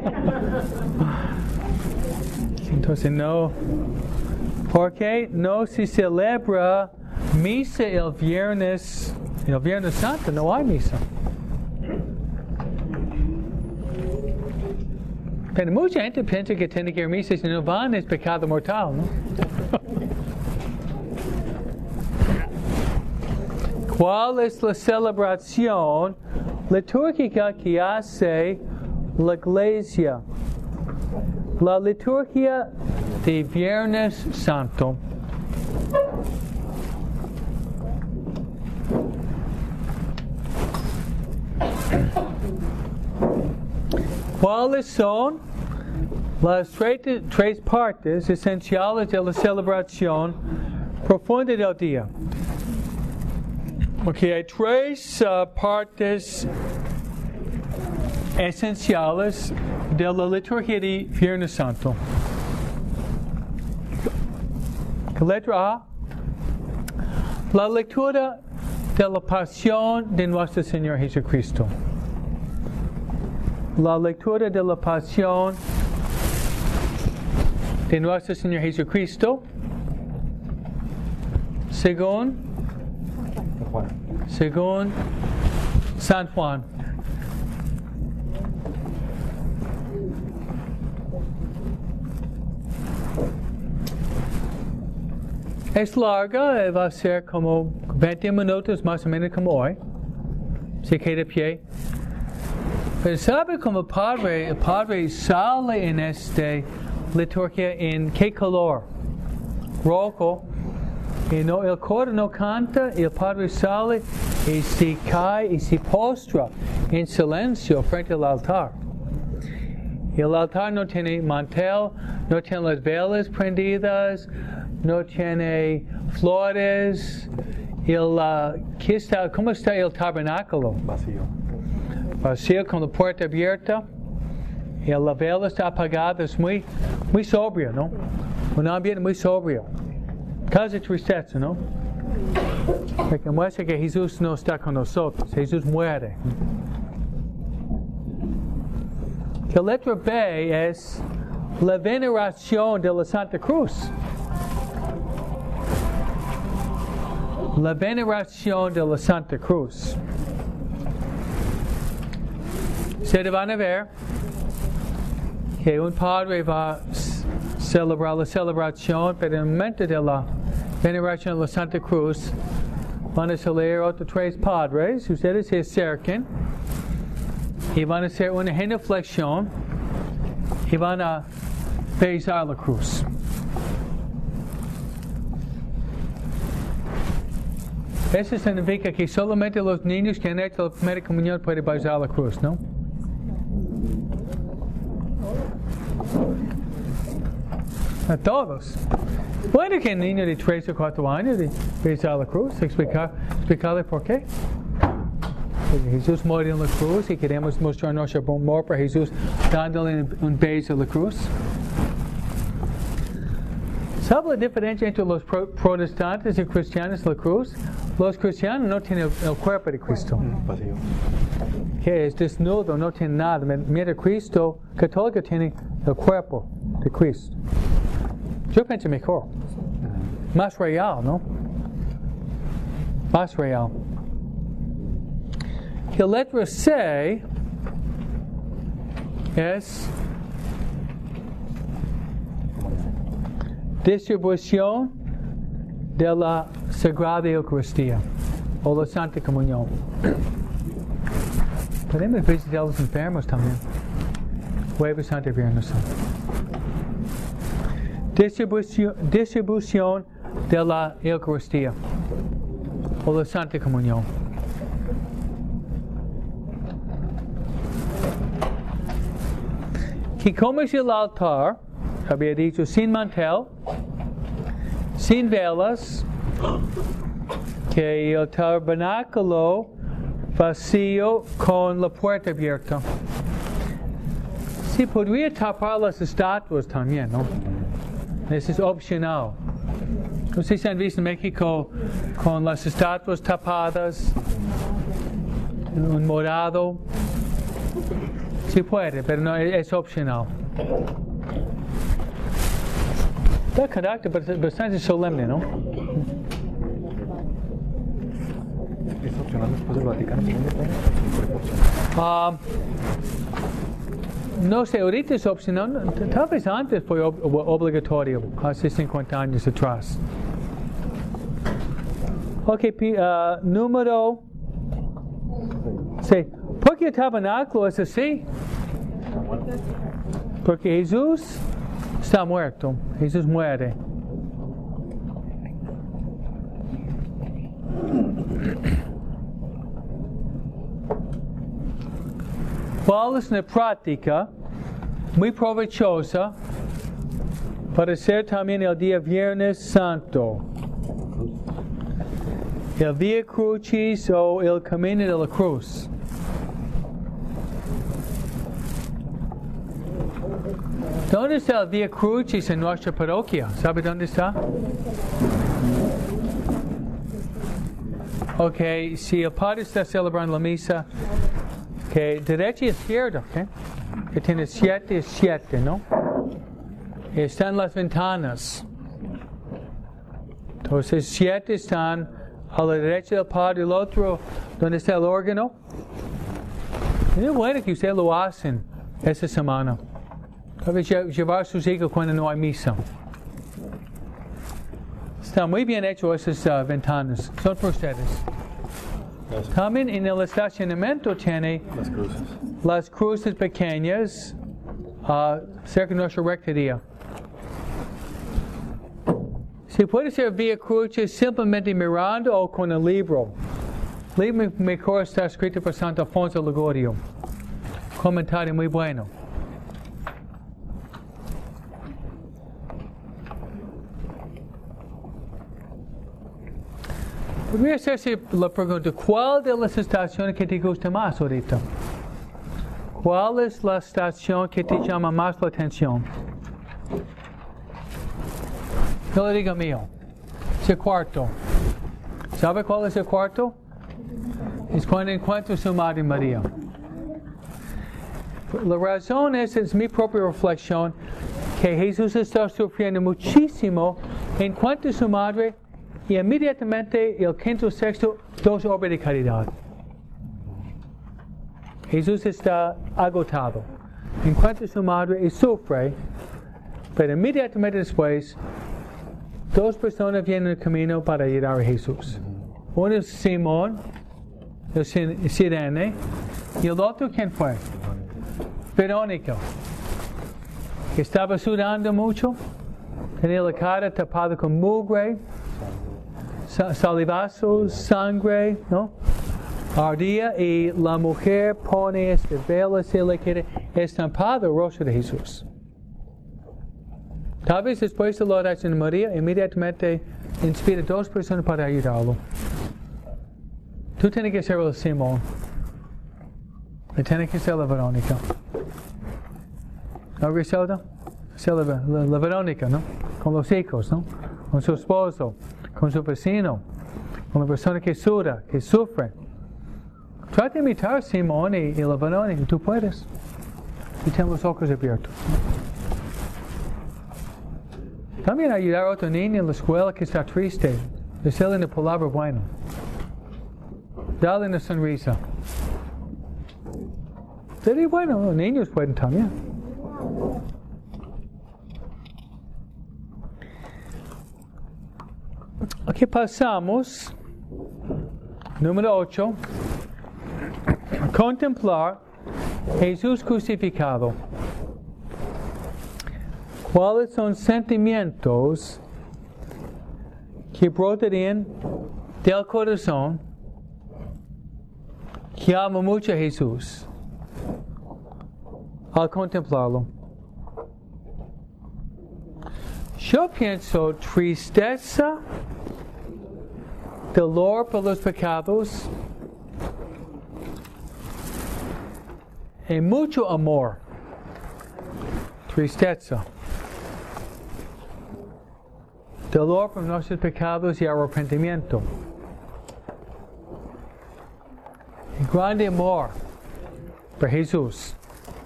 Entonces no. ¿Por qué no se celebra misa el viernes, el Viernes Santo? No hay misa. Pero mucha gente piensa que tiene que ir a misa si no van es pecado mortal, ¿no? ¿Cuál es la celebración litúrgica que hace la Iglesia? La liturgia de Viernes Santo. ¿Cuáles son las tres, tres partes esenciales de la celebración profunda del día? Ok, hay tres uh, partes esenciales de la liturgia de Viernes Santo. Letra A, la lectura de la pasión de nuestro Señor Jesucristo. La lectura de la pasión de nuestro Señor Jesucristo según Juan. según San Juan. Es larga, va a ser como veinte minutos más o menos como hoy. Se queda de pie. Pero sabe como el Padre, el Padre sale en esta liturgia en qué color? Rojo. Y no, el coro no canta, el Padre sale y se cae y se postra en silencio frente al altar. Y el altar no tiene mantel, no tiene las velas prendidas, no tiene flores. El, uh, ¿qué está, ¿Cómo está el tabernáculo? Vacío. Vacío con la puerta abierta. Y la vela está apagada. Es muy, muy sobrio, ¿no? Un ambiente muy sobrio. Casi tristeza, ¿no? Porque muestra que Jesús no está con nosotros. Jesús muere. La letra B es la veneración de la Santa Cruz. La veneración de la Santa Cruz. Ustedes van a ver que un padre va a celebrar la celebración, pero en el momento de la veneración de la Santa Cruz van a salir otros tres padres. Ustedes se acerquen y van a hacer una genuflexión y van a besar la cruz. Eso significa que solamente los niños que han hecho la primera comunión pueden besar la cruz, ¿no? A todos. Bueno, que el niño de tres o cuatro años de besar la cruz, explicar, explicarle por qué. Porque Jesús murió en la cruz y queremos mostrar nuestro amor por Jesús dándole un beso a la cruz. ¿Sabe la diferencia entre los pro protestantes y cristianos en la cruz? Los cristianos no tienen el, el cuerpo de Cristo. Vacío. Que es desnudo, no tiene nada. Mientras Cristo católico tiene el cuerpo de Cristo. Yo pienso mejor. Más real, ¿no? Más real. La letra C es distribución de la Sagrada Eucaristía o la Santa Comunión. Podemos visitar a los enfermos también. Jueves Santo, Viernes Santo. Distribución, distribución de la Eucaristía o la Santa Comunión. Que como es el altar, había dicho, sin mantel, sin velas, que el tabernáculo vacío con la puerta abierta. Sí, podría tapar las estatuas también, ¿no? Eso es opcional. Ustedes se han visto en México con las estatuas tapadas, un morado. Sí puede, pero no, es opcional. Da carácter bastante solemne, ¿no? ¿Es opcional después del Vaticano? Um, no sé, ahorita es opcional. Tal vez antes fue ob obligatorio, hace cincuenta años atrás. Ok, uh, número seis. ¿Por qué el tabernáculo es así? Porque Jesús está muerto. Jesús muere. ¿Cuál es una práctica muy provechosa para hacer también el día Viernes Santo? El Vía Crucis o el Camino de la Cruz. ¿Dónde está el Vía Crucis en nuestra parroquia? ¿Sabe dónde está? Ok, si el padre está celebrando la misa, que derecha y izquierda, ¿ok? Que tiene siete y siete, ¿no? Están las ventanas. Entonces, siete están a la derecha del padre, el otro, donde está el órgano. Es bueno que ustedes lo hacen esta semana. Tal vez llevar a sus hijos cuando no hay misa. Están muy bien hechos esas uh, ventanas. Son para ustedes. Gracias. También en el estacionamiento tiene las cruces, las cruces pequeñas uh, cerca de nuestra rectoría. Si puede ser vía cruces simplemente mirando o con el libro. El libro mejor está escrito por Santo Alfonso Ligorio. Comentario muy bueno. Podría hacerse la pregunta, ¿cuál de las estaciones que te gusta más ahorita? ¿Cuál es la estación que te llama más la atención? Yo le digo mío, es el cuarto. ¿Sabe cuál es el cuarto? Es cuando encuentro a su Madre María. La razón es, es mi propia reflexión, que Jesús está sufriendo muchísimo en cuanto a su madre. Y inmediatamente el quinto sexto, dos obras de caridad. Jesús está agotado. En cuanto a su madre, y sufre, pero inmediatamente después, dos personas vienen al camino para ayudar a Jesús. Uno es Simón, el Sirene, y el otro, ¿quién fue? Verónica, que estaba sudando mucho, tenía la cara tapada con mugre, salivazos, sangre, ¿no? Ardía y la mujer pone este velo, si le quiere, estampado el rostro de Jesús. Tal vez después de la oración de María, inmediatamente inspira a dos personas para ayudarlo. Tú tienes que ser el Simón. Y tienes que ser la Verónica. ¿No, Griselda? Ser la, la, la Verónica, ¿no? Con los hijos, ¿no? Con su esposo, con su vecino, con la persona que suda, que sufre. Trata de imitar a Simón y, y la Verónica, tú puedes. Y ten los ojos abiertos. También ayudar a otro niño en la escuela que está triste. Decirle una palabra buena. Dale una sonrisa. Sería bueno, los niños pueden también. Aquí pasamos. Número ocho. Contemplar Jesús crucificado. ¿Cuáles son sentimientos que brotarían del corazón que ama mucho a Jesús al contemplarlo? Yo pienso tristeza, dolor por los pecados y mucho amor. Tristeza, dolor por nuestros pecados y arrepentimiento. Y grande amor por Jesús.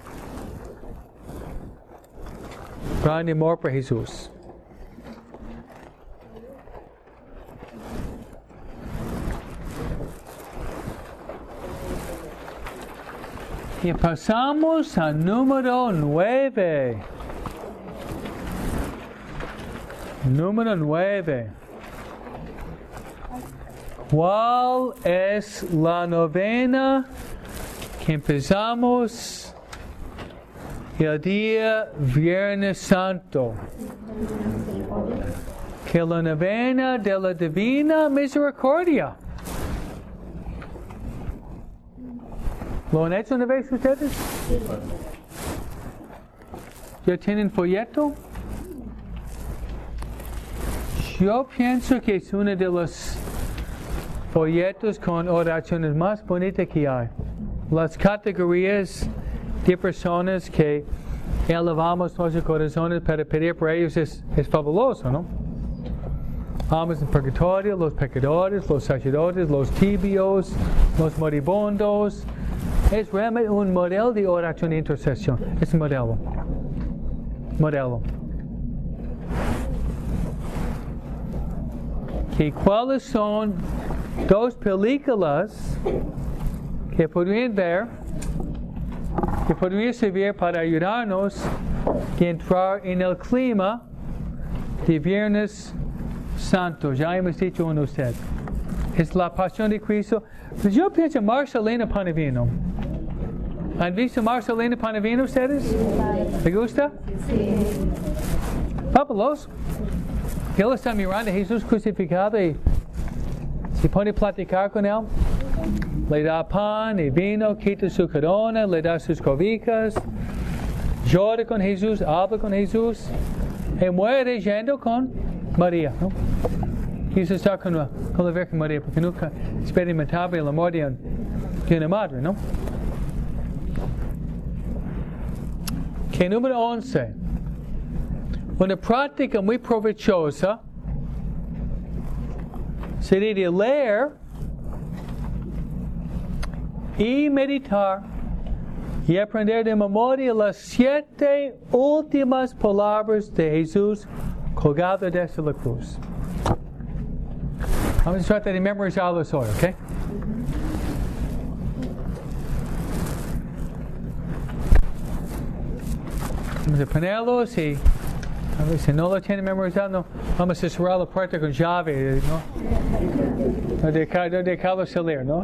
Grande amor por Jesús. Y pasamos al número nueve. Número nueve. ¿Cuál es la novena que empezamos el día Viernes Santo? Que la novena de la Divina Misericordia. ¿Lo han hecho una vez ustedes? ¿Ya tienen folleto? Yo pienso que es uno de los folletos con oraciones más bonitas que hay. Las categorías de personas que elevamos nuestros corazones para pedir por ellos es, es fabuloso, ¿no? Almas en purgatorio, los pecadores, los sacerdotes, los tibios, los moribundos. Es realmente un modelo de oración e intercesión. Es un modelo. Modelo. ¿Y cuáles son dos películas que podrían ver, que podrían servir para ayudarnos a entrar en el clima de Viernes Santo? Ya hemos dicho uno usted. Es la Pasión de Cristo. Pues yo pienso Marcelina Panavino. ¿Han visto Marcelina Panavino ustedes? ¿Le gusta? Sí. Fabuloso. Él está mirando a Jesús crucificado y se pone a platicar con él. Le da pan y vino, quita su corona, le da sus cobijas, llora con Jesús, habla con Jesús y muere yendo con María, ¿no? Quiso estar con la, con la Virgen María porque nunca experimentaba el amor de, de una madre, ¿no? Que número once. Una práctica muy provechosa sería de leer y meditar y aprender de memoria las siete últimas palabras de Jesús colgado desde la cruz. Vamos a tratar de memorizarlos hoy, ¿ok? Vamos a ponerlos y a ver si no lo tienen memorizado, no, vamos a cerrar la puerta con llave, ¿no? No dejarlo dejar salir, ¿no?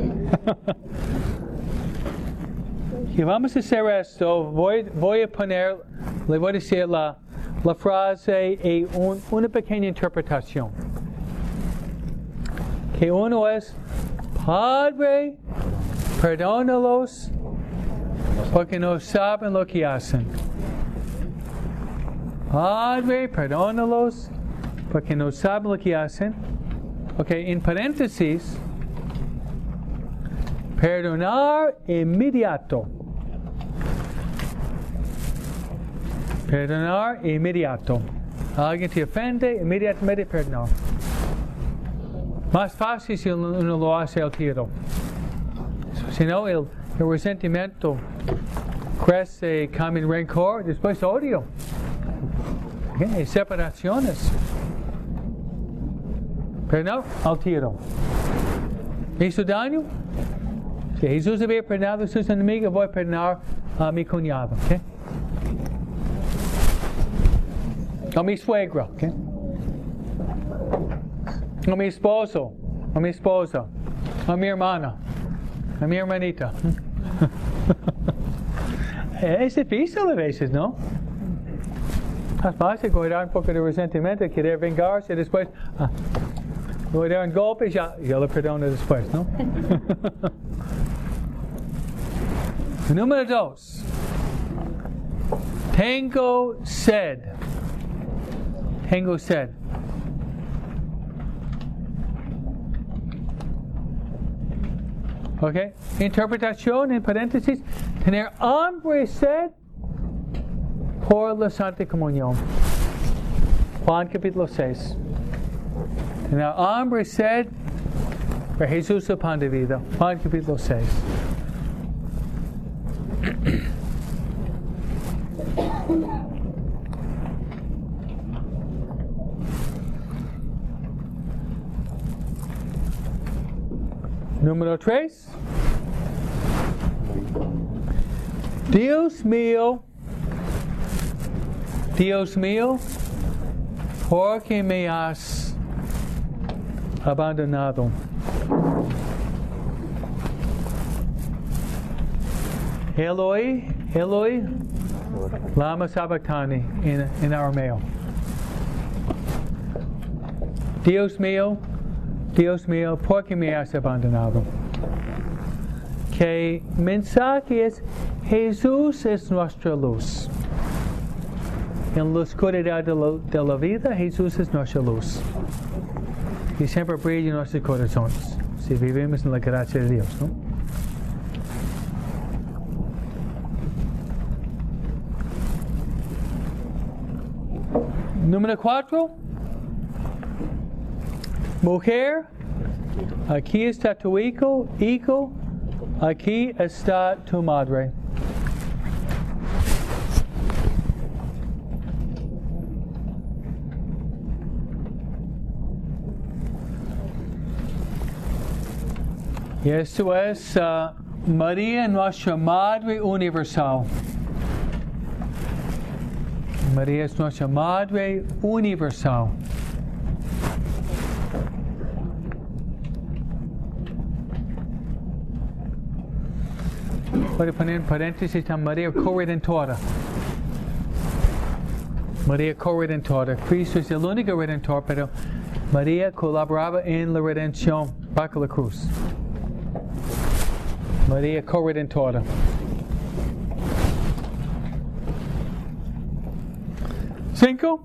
Y vamos a hacer esto. Voy, voy a poner, le voy a decir la, la frase y un, una pequeña interpretación. Que uno es, Padre, perdónalos porque no saben lo que hacen. Padre, perdónalos porque no saben lo que hacen. Ok, en paréntesis, perdonar inmediato. Perdonar inmediato. Alguien te ofende, inmediatamente perdonar. Más fácil si uno lo hace al tiro. Si no, el, el resentimiento crece, cambia en rencor, después odio. Okay, hay separaciones. Perdonar al tiro. ¿Hizo daño? Si Jesús había perdonado a sus enemigos, voy a perdonar a mi cuñado. ¿Okay? A mi suegra. ¿Okay? A mi esposo, a mi esposa, a mi hermana, a mi hermanita. Es difícil a veces, ¿no? Es fácil guardar un poco de resentimiento, querer vengarse y después ah, guardar un golpe y ya, ya lo perdono después, ¿no? Número dos. Tengo sed. Tengo sed. Ok, interpretación en paréntesis, tener hambre y sed por la Santa Comunión. Juan capítulo seis. Tener hambre y sed por Jesús el pan de vida. Juan capítulo seis. Número tres. Dios mío, Dios mío, ¿por qué me has abandonado? Eloi, Eloi, lama sabachthani en, en arameo. Dios mío, Dios mío, ¿por qué me has abandonado? Que mensaje es, Jesús es nuestra luz. En la oscuridad de la, de la vida, Jesús es nuestra luz. Y siempre brilla en nuestros corazones, si vivimos en la gracia de Dios, ¿no? Número cuatro. Mujer, aquí está tu hijo, hijo, aquí está tu madre. Y esto es uh, María, nuestra Madre Universal. María es nuestra Madre Universal. Puede poner en paréntesis a María Corredentora. María Corredentora. Cristo es el único redentor, pero María colaboraba en la redención bajo la cruz. María Corredentora. Cinco.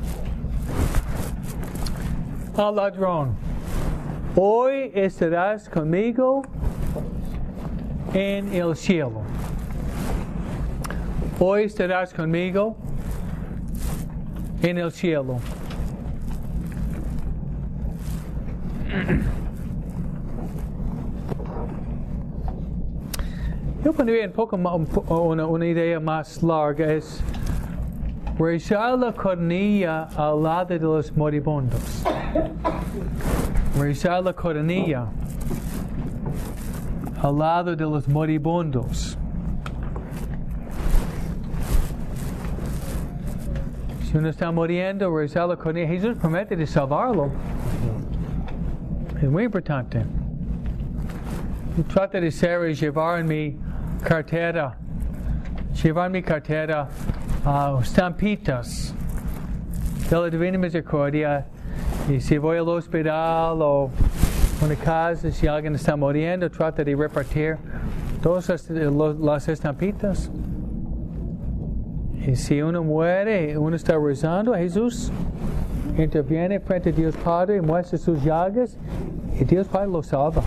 Al ladrón. Hoy estarás conmigo en el cielo. Hoy estarás conmigo en el cielo. Yo pondría un poco más, una, una idea más larga, es rezar la coronilla al lado de los moribundos. Rezar la coronilla al lado de los moribundos. Si uno está muriendo, rezar la coronilla. Jesús promete de salvarlo. Es muy importante. Yo trato de ser y llevar en mi cartera, llevar en mi cartera uh, estampitas de la Divina Misericordia. Y si voy al hospital o una casa, si alguien está muriendo, trata de repartir todas las, las estampitas. Y si uno muere, uno está rezando a Jesús, interviene frente a Dios Padre, muestra sus llagas, y Dios Padre lo salva.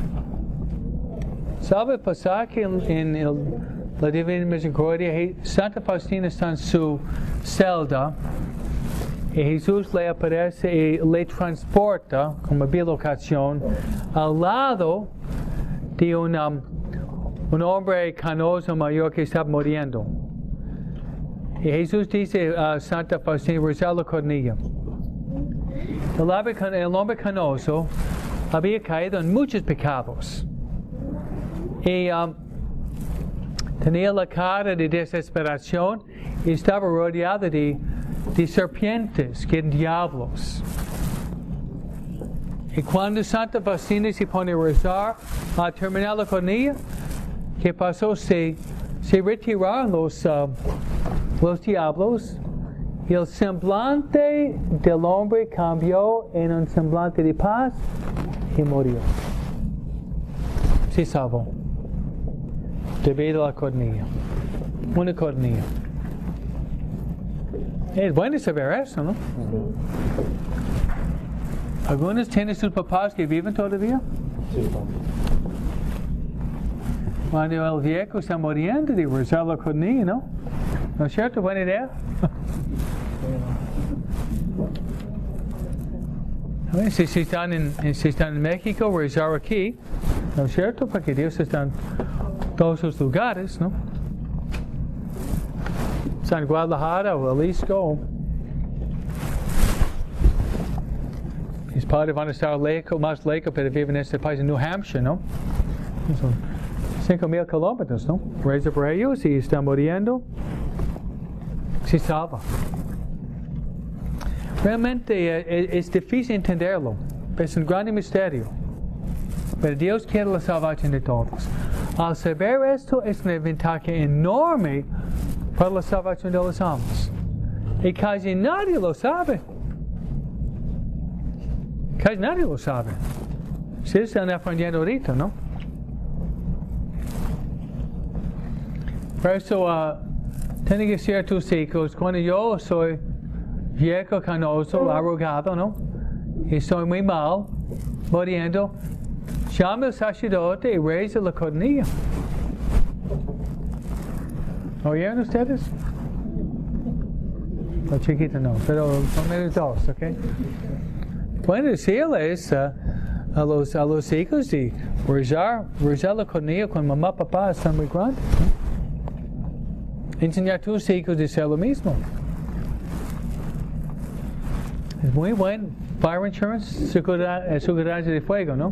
¿Sabe el pasaje en, en el, la Divina Misericordia? Santa Faustina está en su celda, y Jesús le aparece y le transporta, como bilocación, al lado de un, um, un hombre canoso mayor que está muriendo. Y Jesús dice a Santa Faustina, rezarlo con ella. El hombre, el hombre canoso había caído en muchos pecados. Y um, tenía la cara de desesperación y estaba rodeado de, de serpientes, que eran diablos. Y cuando Santa Faustina se pone a rezar, a terminar con ella, ¿qué pasó? Se, se retiraron los, uh, los diablos, y el semblante del hombre cambió en un semblante de paz y murió. Se salvó. Debido a la cornilla. Una cornilla. Es bueno saber eso, ¿no? ¿Algunos tienen sus papás que viven todavía? Sí. Cuando el viejo está muriendo, de rezar la cornilla, ¿no? ¿No es cierto? Buena idea. A ver, si, si, están en, si están en México, rezar aquí, ¿no es cierto? Porque Dios está en todos los lugares, ¿no? Está en Guadalajara o Jalisco. Mis padres van a estar lejos, más lejos, pero viven en este país, en New Hampshire, ¿no? Son cinco mil kilómetros, ¿no? Reza por ellos y están muriendo. Se salva. Realmente eh, es difícil entenderlo. Es un gran misterio. Pero Dios quiere la salvación de todos. Al saber esto, es una ventaja enorme para la salvación de los almas. Y casi nadie lo sabe. Casi nadie lo sabe. Ustedes están aprendiendo ahorita, ¿no? Por eso, uh, tienen que ser tus hijos. Cuando yo soy viejo, canoso, arrugado, ¿no? Y estoy muy mal, muriendo, llama al sacerdote y reza la cornilla. ¿Oyeron ustedes? La chiquita no, pero son menos dos, ¿ok? Pueden decirles uh, a, los, a los hijos de rezar, rezar la cornilla con mamá y papá están muy grandes, ¿no? Enseñar a tus hijos de hacer lo mismo. Es muy bueno. Fire insurance, seguridad de fuego, ¿no?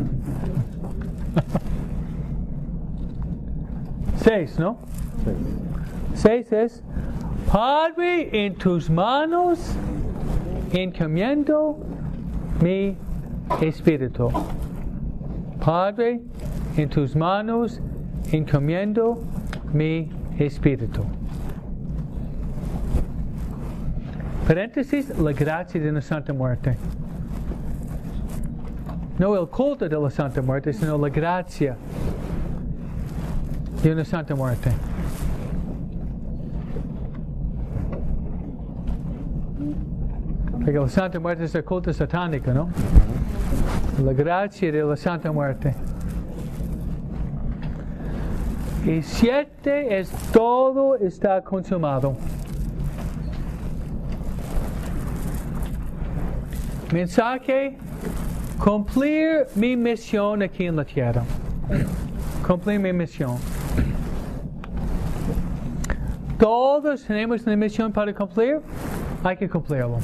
Seis, ¿no? Seis es, Padre, en tus manos encomiendo mi espíritu. Padre, en tus manos encomiendo mi espíritu. Paréntesis, la gracia de la Santa Muerte. No el culto de la Santa Muerte, sino la gracia de una Santa Muerte. Porque la Santa Muerte es el culto satánico, ¿no? La gracia de la Santa Muerte. Y siete es todo está consumado. Mensaje, cumplir mi misión aquí en la tierra. Cumplir mi misión. Todos tenemos una misión para cumplir, hay que cumplirlo.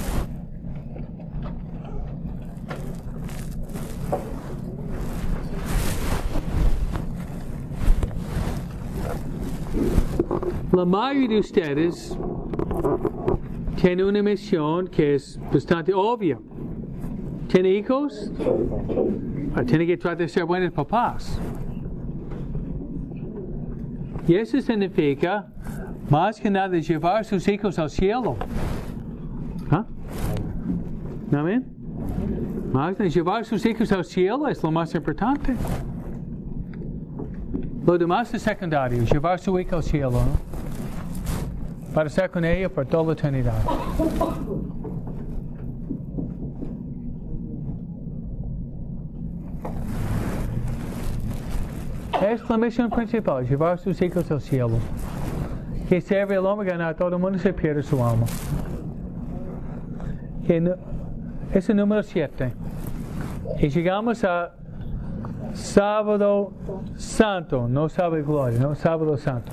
La mayoría de ustedes tiene una misión que es bastante obvia. ¿Tiene hijos? Tiene que tratar de ser buenos papás. Y eso significa, más que nada, llevar a sus hijos al cielo. ¿Ah? ¿Amén? Magna, llevar sus hijos al cielo es lo más importante. Lo demás es secundario, llevar su hijo al cielo, ¿no? Para estar con ella por toda la eternidad. Es la misión principal, llevar sus hijos al cielo. Que serve el hombre ganar a todo el mundo y se pierde su alma. Que no, es el número siete. Y llegamos a Sábado Santo, no sábado gloria, no sábado santo.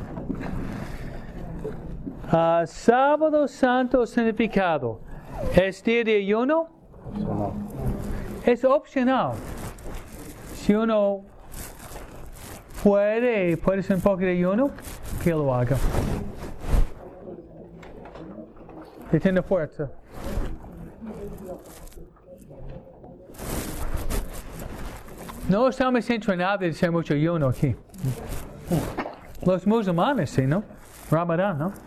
Uh, sábado Santo significado. ¿Es día de ayuno? Es opcional. Si uno puede, puede hacer un poco de ayuno, que lo haga. Que tiene fuerza. No estamos entrenados de hacer mucho ayuno aquí. Los musulmanes, sí, ¿no? Ramadán, ¿no?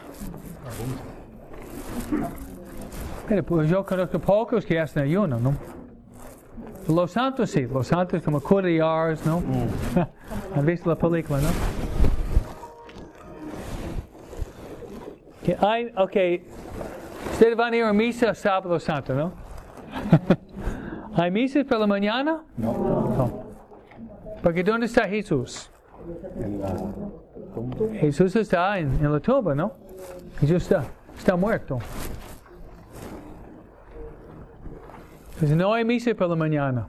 Pero pues yo conozco pocos que hacen ayuno, ¿no? Los santos sí, los santos como Cudillars, ¿no? ¿Han visto la película, no? Que hay, ok, ustedes van a ir a misa sábado santo, ¿no? ¿Hay misas por la mañana? No. No. Porque ¿dónde está Jesús? Jesús está en, en la tumba, ¿no? Jesús está, está muerto. Entonces no hay misa por la mañana.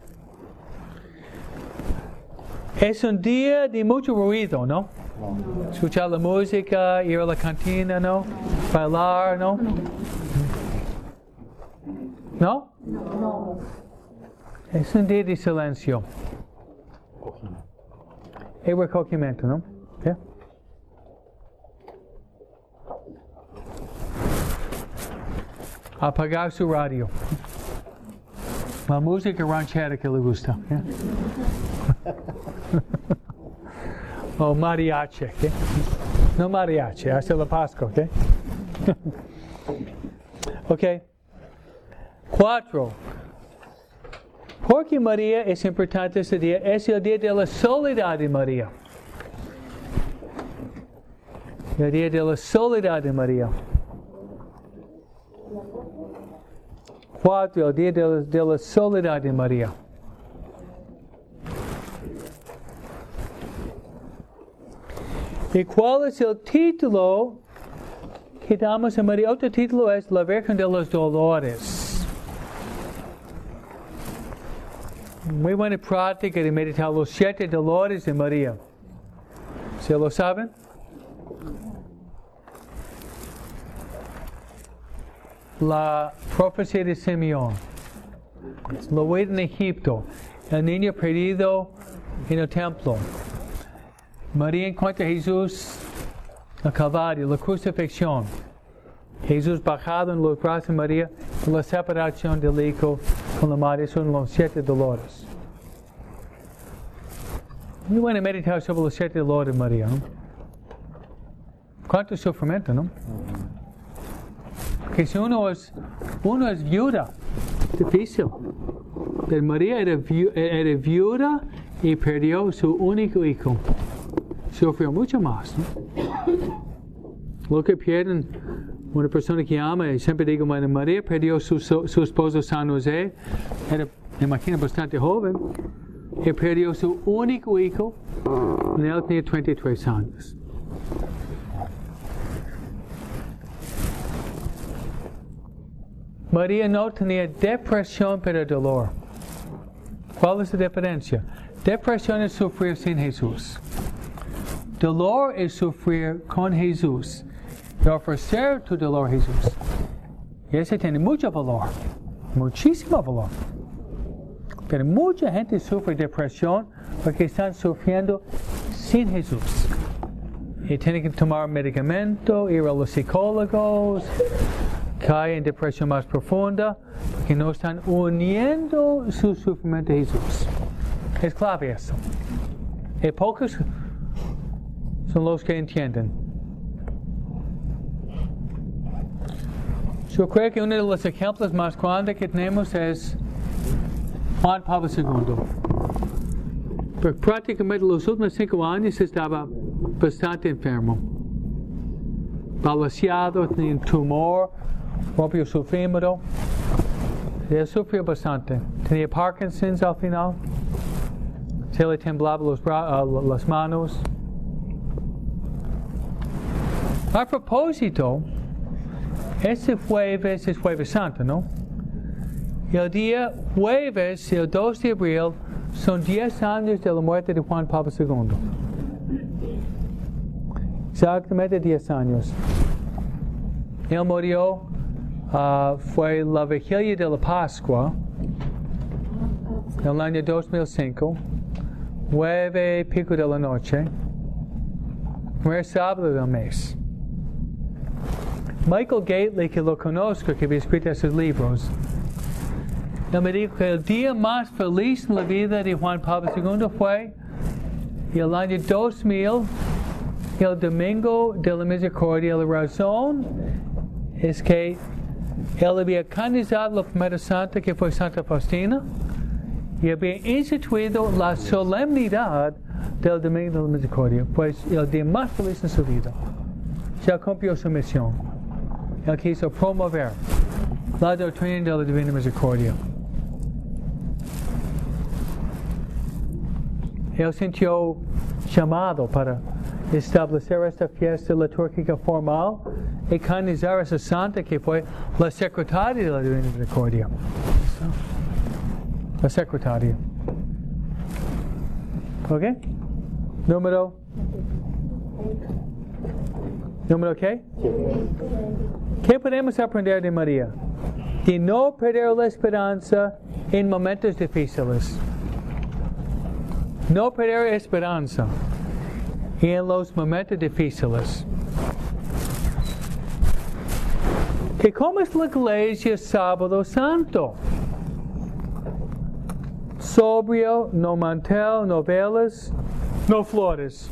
Es un día de mucho ruido, ¿no? Escuchar la música, ir a la cantina, ¿no? Bailar, ¿no? ¿No? No. Es un día de silencio. Y recogimiento, ¿no? ¿Yeah? Apagar su radio. La música ranchera que le gusta. ¿Yeah? O mariachi, ¿okay? No mariachi, hasta la Pascua, ¿ok? Ok. Cuatro. Porque María es importante este día, es el día de la soledad de María. El día de la soledad de María. Cuatro, el día de la, de la soledad de María. ¿Y cuál es el título que damos a María? Otro título es La Virgen de los Dolores. Muy buena práctica de meditar los siete dolores de María. ¿Se lo saben? La profecía de Simeón. La huida en Egipto. El niño perdido en el templo. María encuentra a Jesús en el Calvario, la crucifixión. Jesús bajado en los brazos de María, la separación del Hijo con la Madre, son los siete dolores. Muy buena meditar sobre los siete dolores de María, ¿no? ¿Cuánto sufrimiento, no? Que si uno es, uno es viuda, difícil. Pero María era, viu, era viuda y perdió su único hijo. Sufrió mucho más, ¿no? Lo que pierden una persona que ama, y siempre digo, María perdió su, su, su esposo San José, era, me imagino, bastante joven, y perdió su único hijo, y él tenía treinta y tres años. María no tenía depresión, pero dolor. ¿Cuál es la diferencia? Depresión es sufrir sin Jesús. Dolor es sufrir con Jesús. Y ofrecer tu dolor a Jesús. Y ese tiene mucho valor. Muchísimo valor. Pero mucha gente sufre depresión porque están sufriendo sin Jesús. Y tienen que tomar medicamento, ir a los psicólogos, caen en depresión más profunda porque no están uniendo su sufrimiento a Jesús. Es clave eso. Y pocos son los que entienden. Yo creo que uno de los ejemplos más grandes que tenemos es Juan Pablo segundo. Pero prácticamente los últimos cinco años estaba bastante enfermo. Balanceado, tenía un tumor, rompió su fémur. Él sufrió bastante. Tenía Parkinson's al final. Se le temblaban los bra- uh, las manos. A propósito, este jueves es Jueves Santo, ¿no? El día jueves, el dos de abril, son diez años de la muerte de Juan Pablo segundo. Exactamente diez años. Él murió, uh, fue la vigilia de la Pascua, en el año dos mil cinco, nueve y pico de la noche, primer sábado del mes. Michael Gately, que lo conozco, que había escrito esos libros, él me dijo que el día más feliz en la vida de Juan Pablo segundo fue el año dos mil, el domingo de la misericordia. La razón es que él había canonizado la primera santa, que fue Santa Faustina, y había instituido la solemnidad del domingo de la misericordia. Pues el día más feliz en su vida. Ya cumplió su misión. Él quiso promover la doctrina de la divina misericordia. Él sintió llamado para establecer esta fiesta litúrgica formal y canonizar a esa santa que fue la secretaria de la divina misericordia. La secretaria. ¿Ok? Número. ¿Número qué? ¿Qué podemos aprender de María? De no perder la esperanza en momentos difíciles. No perder esperanza en los momentos difíciles. ¿Qué cómo es la iglesia sábado santo? Sobrio, no mantel, no velas, no flores.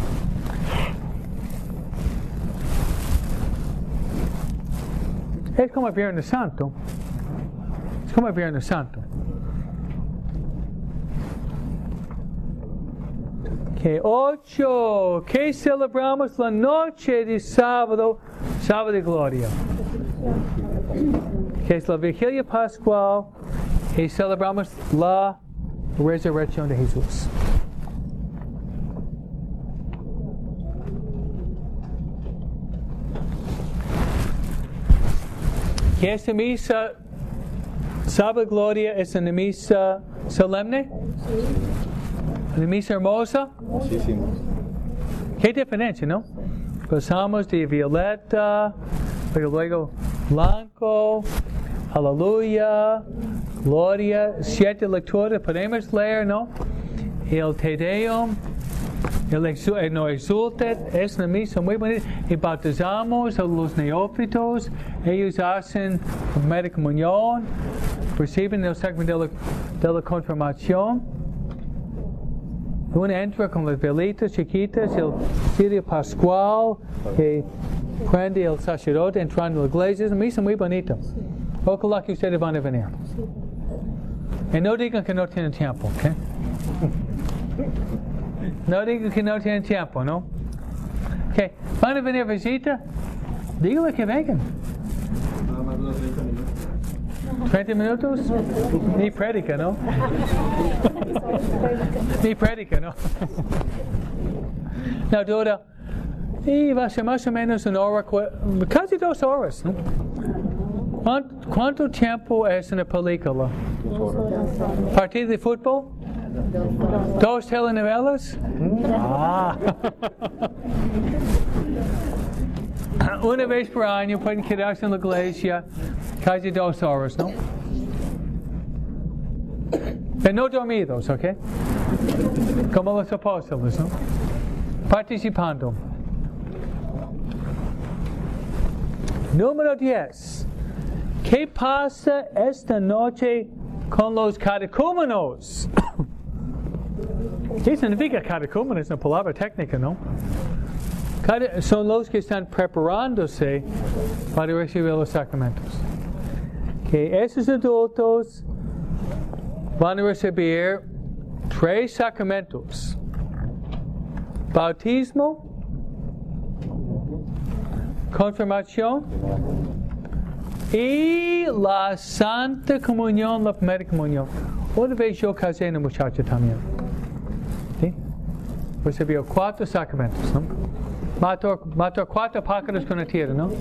Es como el Viernes Santo. Es como el Viernes Santo. Que ocho, que celebramos la noche de sábado, sábado de gloria. Que es la vigilia pascual y celebramos la resurrección de Jesús. Que esta misa, sábado de gloria, es una misa solemne. ¿Una misa hermosa? Muchísimo. Qué diferencia, ¿no? Gozamos de violeta, pero luego blanco, aleluya, gloria, siete lecturas podemos leer, ¿no? El Te Deum, el, exu, el No Exultet, es una misa muy bonita. Y bautizamos a los neófitos, ellos hacen la primera comunión, reciben el sacramento de la, de la confirmación. Uno entra con las velitas chiquitas, el cirio pascual que prende el sacerdote entrando en la iglesia. Es una misa muy bonita. Ojalá que ustedes van a venir. Y no digan que no tienen tiempo, ¿ok? No digan que no tienen tiempo, ¿no? Ok, ¿van a venir a visita? Díganle que vengan. Nada más unos treinta minutos. ¿treinta minutos? Ni prédica, ¿no? Ni prédica, ¿no? No, dura. Y va a ser más o menos una hora, casi dos horas, ¿no? ¿Cuánto, ¿Cuánto tiempo es una película? Dos horas. ¿Partido de fútbol? ¿Dos telenovelas? Ah. Una vez por año pueden quedarse en la iglesia casi dos horas, ¿no? Pero no dormidos, ¿ok? Como los apóstoles, ¿no? Participando. Número diez. ¿Qué pasa esta noche con los catecúmenos? ¿Qué significa catecúmenos? Es una palabra técnica, ¿no? Son los que están preparándose para recibir los sacramentos. Que esos adultos van a recibir tres sacramentos: bautismo, confirmación y la Santa Comunión, la primera comunión. Una vez yo casé a una muchacha también. ¿Sí? Recibió cuatro sacramentos, ¿no? Mató, mató cuatro pájaros con la tierra, ¿no?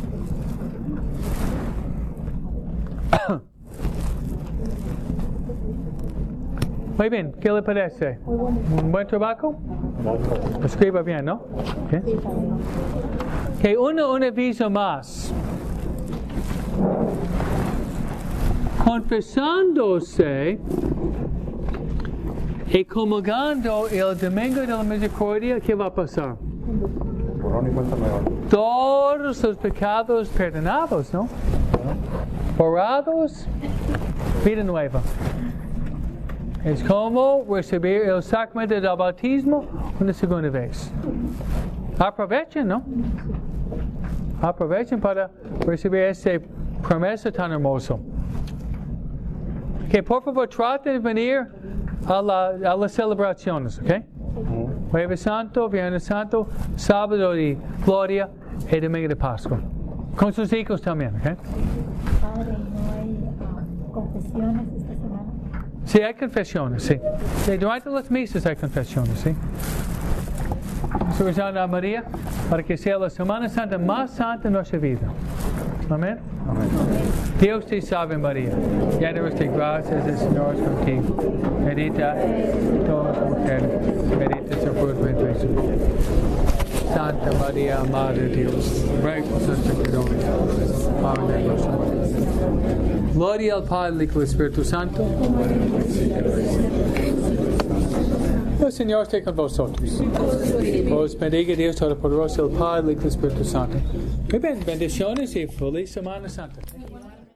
Muy bien, ¿qué le parece? ¿Un buen trabajo? Escriba bien, ¿no? Okay. Okay, uno, un aviso más. Confesándose y comulgando el domingo de la misericordia, ¿qué va a pasar? Todos los pecados perdonados, ¿no? Borrados, vida nueva. Es como recibir el sacramento del bautismo una segunda vez. Aprovechen, ¿no? Aprovechen para recibir esta promesa tan hermosa. Que por favor traten de venir a, la, a las celebraciones, ¿ok? Jueves Santo, Viernes Santo, Sábado de Gloria y Domingo de Pascua. Con sus hijos también, ¿ok? Padre, ¿no hay uh, confesiones esta semana? Sí, hay confesiones, sí. sí. Durante las misas hay confesiones, sí. Estoy rezando a María para que sea la Semana Santa más santa en nuestra vida. Amén. Amén. Dios te salve María, llena eres de gracias, el Señor es contigo. Bendita todas las mujeres, bendita es el fruto de tu Jesús. Santa María, Madre de Dios, ruega por nosotros pecadores, ahora y en nuestra muerte. Gloria al Padre, al Hijo y al Espíritu Santo. El Señor esté con vosotros. Os bendiga Dios Todopoderoso, el Padre, el Hijo y el Espíritu Santo. Muy bien, bendiciones y feliz Semana Santa.